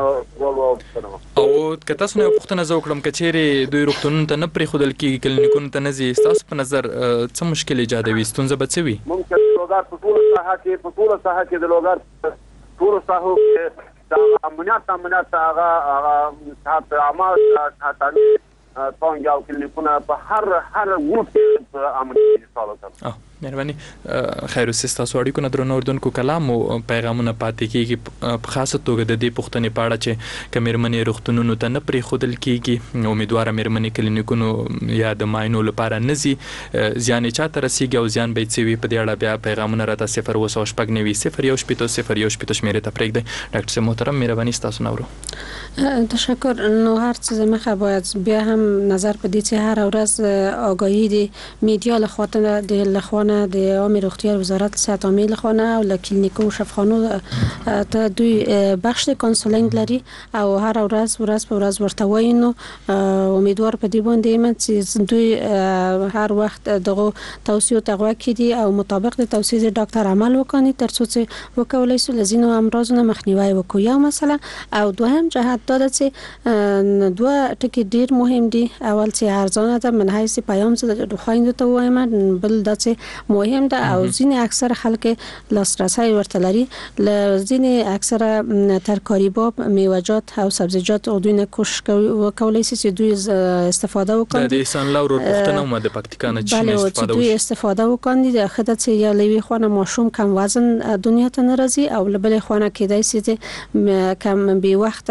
او که تاسو نه پوښتنه زه وکړم که چیرې دوی روغتونونو ته نه پرېښودل کېږي کلینیکونو ته نه ځي ستاسو په نظر څه مشکل ایجادوي ستونزه به څه وي ممکن لوګار په ټوله ساحه کې په ټوله ساحه کې د لوګار ټولو ساحو کې دا امنیت امنیت هغه هغه صحت عامه خاطري څنګه او کلینیکونه په هر هر ګروپ کې امنیت سوال کوي مهرباني خیر اوسه تاسو اړیکو نه درنو اردوونکو کلام او پیغامونه پاتې کیږي په خاصه توګه د دې پوښتنې په اړه چې کمرمنې روغتونونو ته نه پرېښودل کیږي امیدواره مېرمنې کلینیکونو یا د ماینو لپاره نزي ځان چا تر رسیږي او ځان به څه وي په دې اړه بیا پیغامونه راته صفر وسو شپږ نوي صفر یو شپږ صفر یو شپږ شمیرې ته پرېږدئ ډاکټر صاحب محترم مهرباني تاسو نورو تشکر نو هر څه زمخه باید بیا هم نظر په دې چې هر ورځ آگاهی د میډیا له خاطر د لخوا د عامه روغتیا وزارت صحت عامه لخوا او له کلینیکو او شفاخانو ته دوی بخش کانسلینګ لري او هر ورځ ورځ په ورځ ورته وایي نو امیدوار په دې باندې یم چې دوی هر وخت دغه توصیه تغوا کړي او مطابق د توصیه ډاکټر عمل وکړي ترڅو چې وکولای شي لزینو امراضونو مخنیوي وکړي یو مثلا او دوهم جهت دا چې دوه ټکي ډیر مهم دي اول چې ارزانه ده من حیث پیام زده د خويندو ته وایم بل دا چې مهم ده او ځینې اکثر خلک لاسرسی ورته لري ځینې اکثر ترکاری‌ها میوه‌جات او سبزیجات او دوی نه کوشش کوي چې دوی استفاده وکړي د انسان لورو پښتنه مو د پکتیکا نه چی استفاده دوی استفاده وکړي د خدای چې یا لوي خونه ماشوم کم وزن دنیا ته ناراضي او لبل خونه کېدای چې کم بي وخت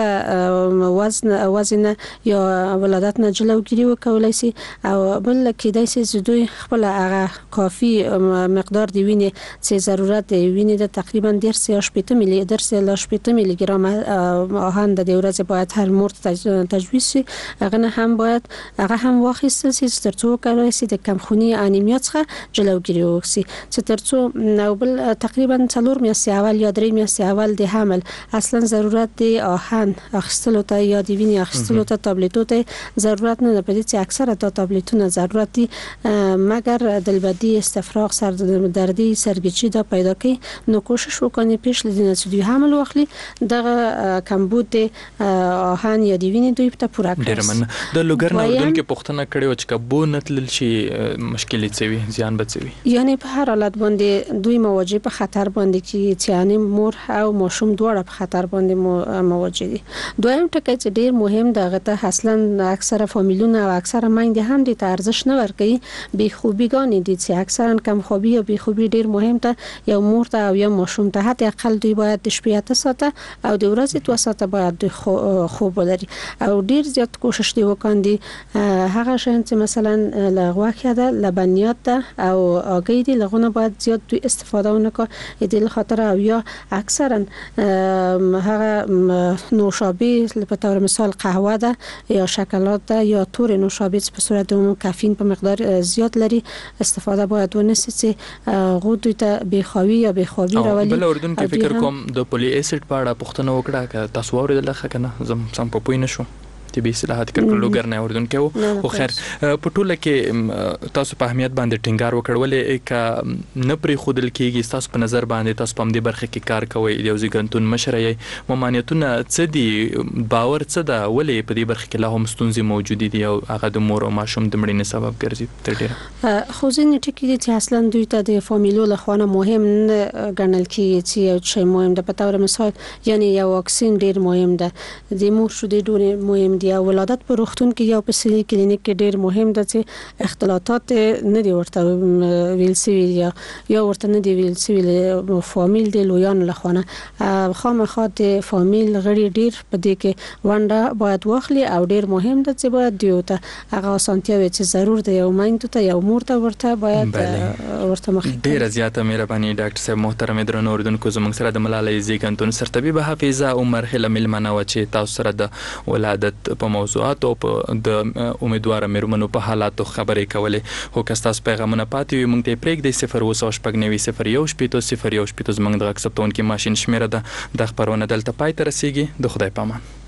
وزن وزن یا ولادت نه جلوګیری وکولای شي او بل کېدای چې دوی خپل هغه کافي مقدار دی وینې چې ضرورت دی وینې د تقریبا ډیر سه شپږ ملي در سه ل شپږ ملي ګرام آهن د ورځې باید هر مور تجویز شي هغه نه هم باید هغه هم واخیستل شي ترڅو کولای شي د کمخونی انیمیا څخه جلوګیری وکړي چې ترڅو نو بل تقریبا څلور میاشتې اول یا درې میاشتې اول د حمل اصلا ضرورت دی آهن اخیستلو ته یا د وینې اخیستلو ته تابلیټو ته ضرورت نه پدې چې اکثره د تابلیټونو ضرورت دي مګر دلبدي استفراغ سر دردی سرګچی دا پیدا کوي نو کوشش وکړي پیش لدینه چې دوی حمل واخلي دغه کمبود آهن یا دی ویني دوی ته پوره کړي ډیر من د لوګر نه اردن کې پښتنه کړي او چې کبو نتل شي مشکل څه وي ځان بچوي یعنی په هر حالت باندې دوی مواجه په خطر باندې کې چې یعنی مور او ماشوم دواړه په خطر باندې مواجه دي دویم ټکی چې ډیر مهم دغه ته اصلا اکثره فامیلونه او اکثره مایند هم د ارزش نه ورکوي بی خوبیګان دي چې اکثرا کم خوابی او بی خوبی ډیر مهم ده یو مور ته او یو ماشوم ته حتی اقل دوی باید د شپې اته ساعته او د ورځې دوه ساعته باید خوب ولري او ډیر زیات کوشش دی وکړي هغه شین چې مثلا لغوخه ده لبنیات ده او اگې دی لغونه باید زیات دوی استفاده ونکړي د خاطر او یا اکثرا هغه نوشابه په تور مثال قهوه ده یا شکلات ده یا تور نوشابه په صورت عموم کافین په مقدار زیات لري استفاده باید ونسي چې غو دوی ته بېخوي یا بېخوابي راولي. بل اردن کې فکر کوم د پولی اسید په اړه پوښتنه وکړه که تاسو واورېدل ښه کنه زم سم په پوی نشو طبي اصلاحات کړلو نه اردن کې او خیر په ټوله کې تاسو په اهمیت باندې ټینګار وکړ ولې ک نه پرې خودل کېږي تاسو په نظر باندې تاسو په دې برخه کې کار کوئ یو ځګنتون مشر یې ممانعتونه څه دي باور څه ده ولې په دې برخه کې لا هم ستونزې موجود دي او هغه د مور او ماشوم د مړینې سبب ګرځي تر ډیره خو ځینې ټکي دي چې اصلا دوی ته د فامیلو له خوا نه مهم نه ګڼل کېږي چې یو شی مهم ده. په تور مثال یعنی یو واکسین ډیر مهم ده د مور شیدې ډېر مهم دي. ولادت په روغتون کې یو په سړي کلینیک کې ډیر مهم ده چې اختلاطات نه دی ورته ویل سوي یا یا ورته نه دی ویل سوي فامیل د لویان لخوانه خامخا د فامیل غړي ډیر په دې کې ونده باید واخلي او ډیر مهم ده چې باید دیو ته هغه اسانتیاوي چې ضرور ده یو مایند ته یو مور ته ورته باید ورته مخ ډیر زیاته مهرباني ډاکټر صاحب محترم درنو اردوونکو زموږ سره د ملالۍ زیګنتون سرطبي به حافظه عمر خله ملمنه و چې تاسو سره د ولادت په موضوعات او په د امیدوار مېرمنو په حالاتو خبرې کولې. هو که تاسو پیغامونه پاتې وي موږ ته پرېږدئ صفر اووه سوه شپږ نوي صفر یو شپېته صفر یو شپېته زموږ د غږ ثبتونکي ماشین شمېره ده. د خپرونه دلته پای ته رسیږي. د خدای پامان.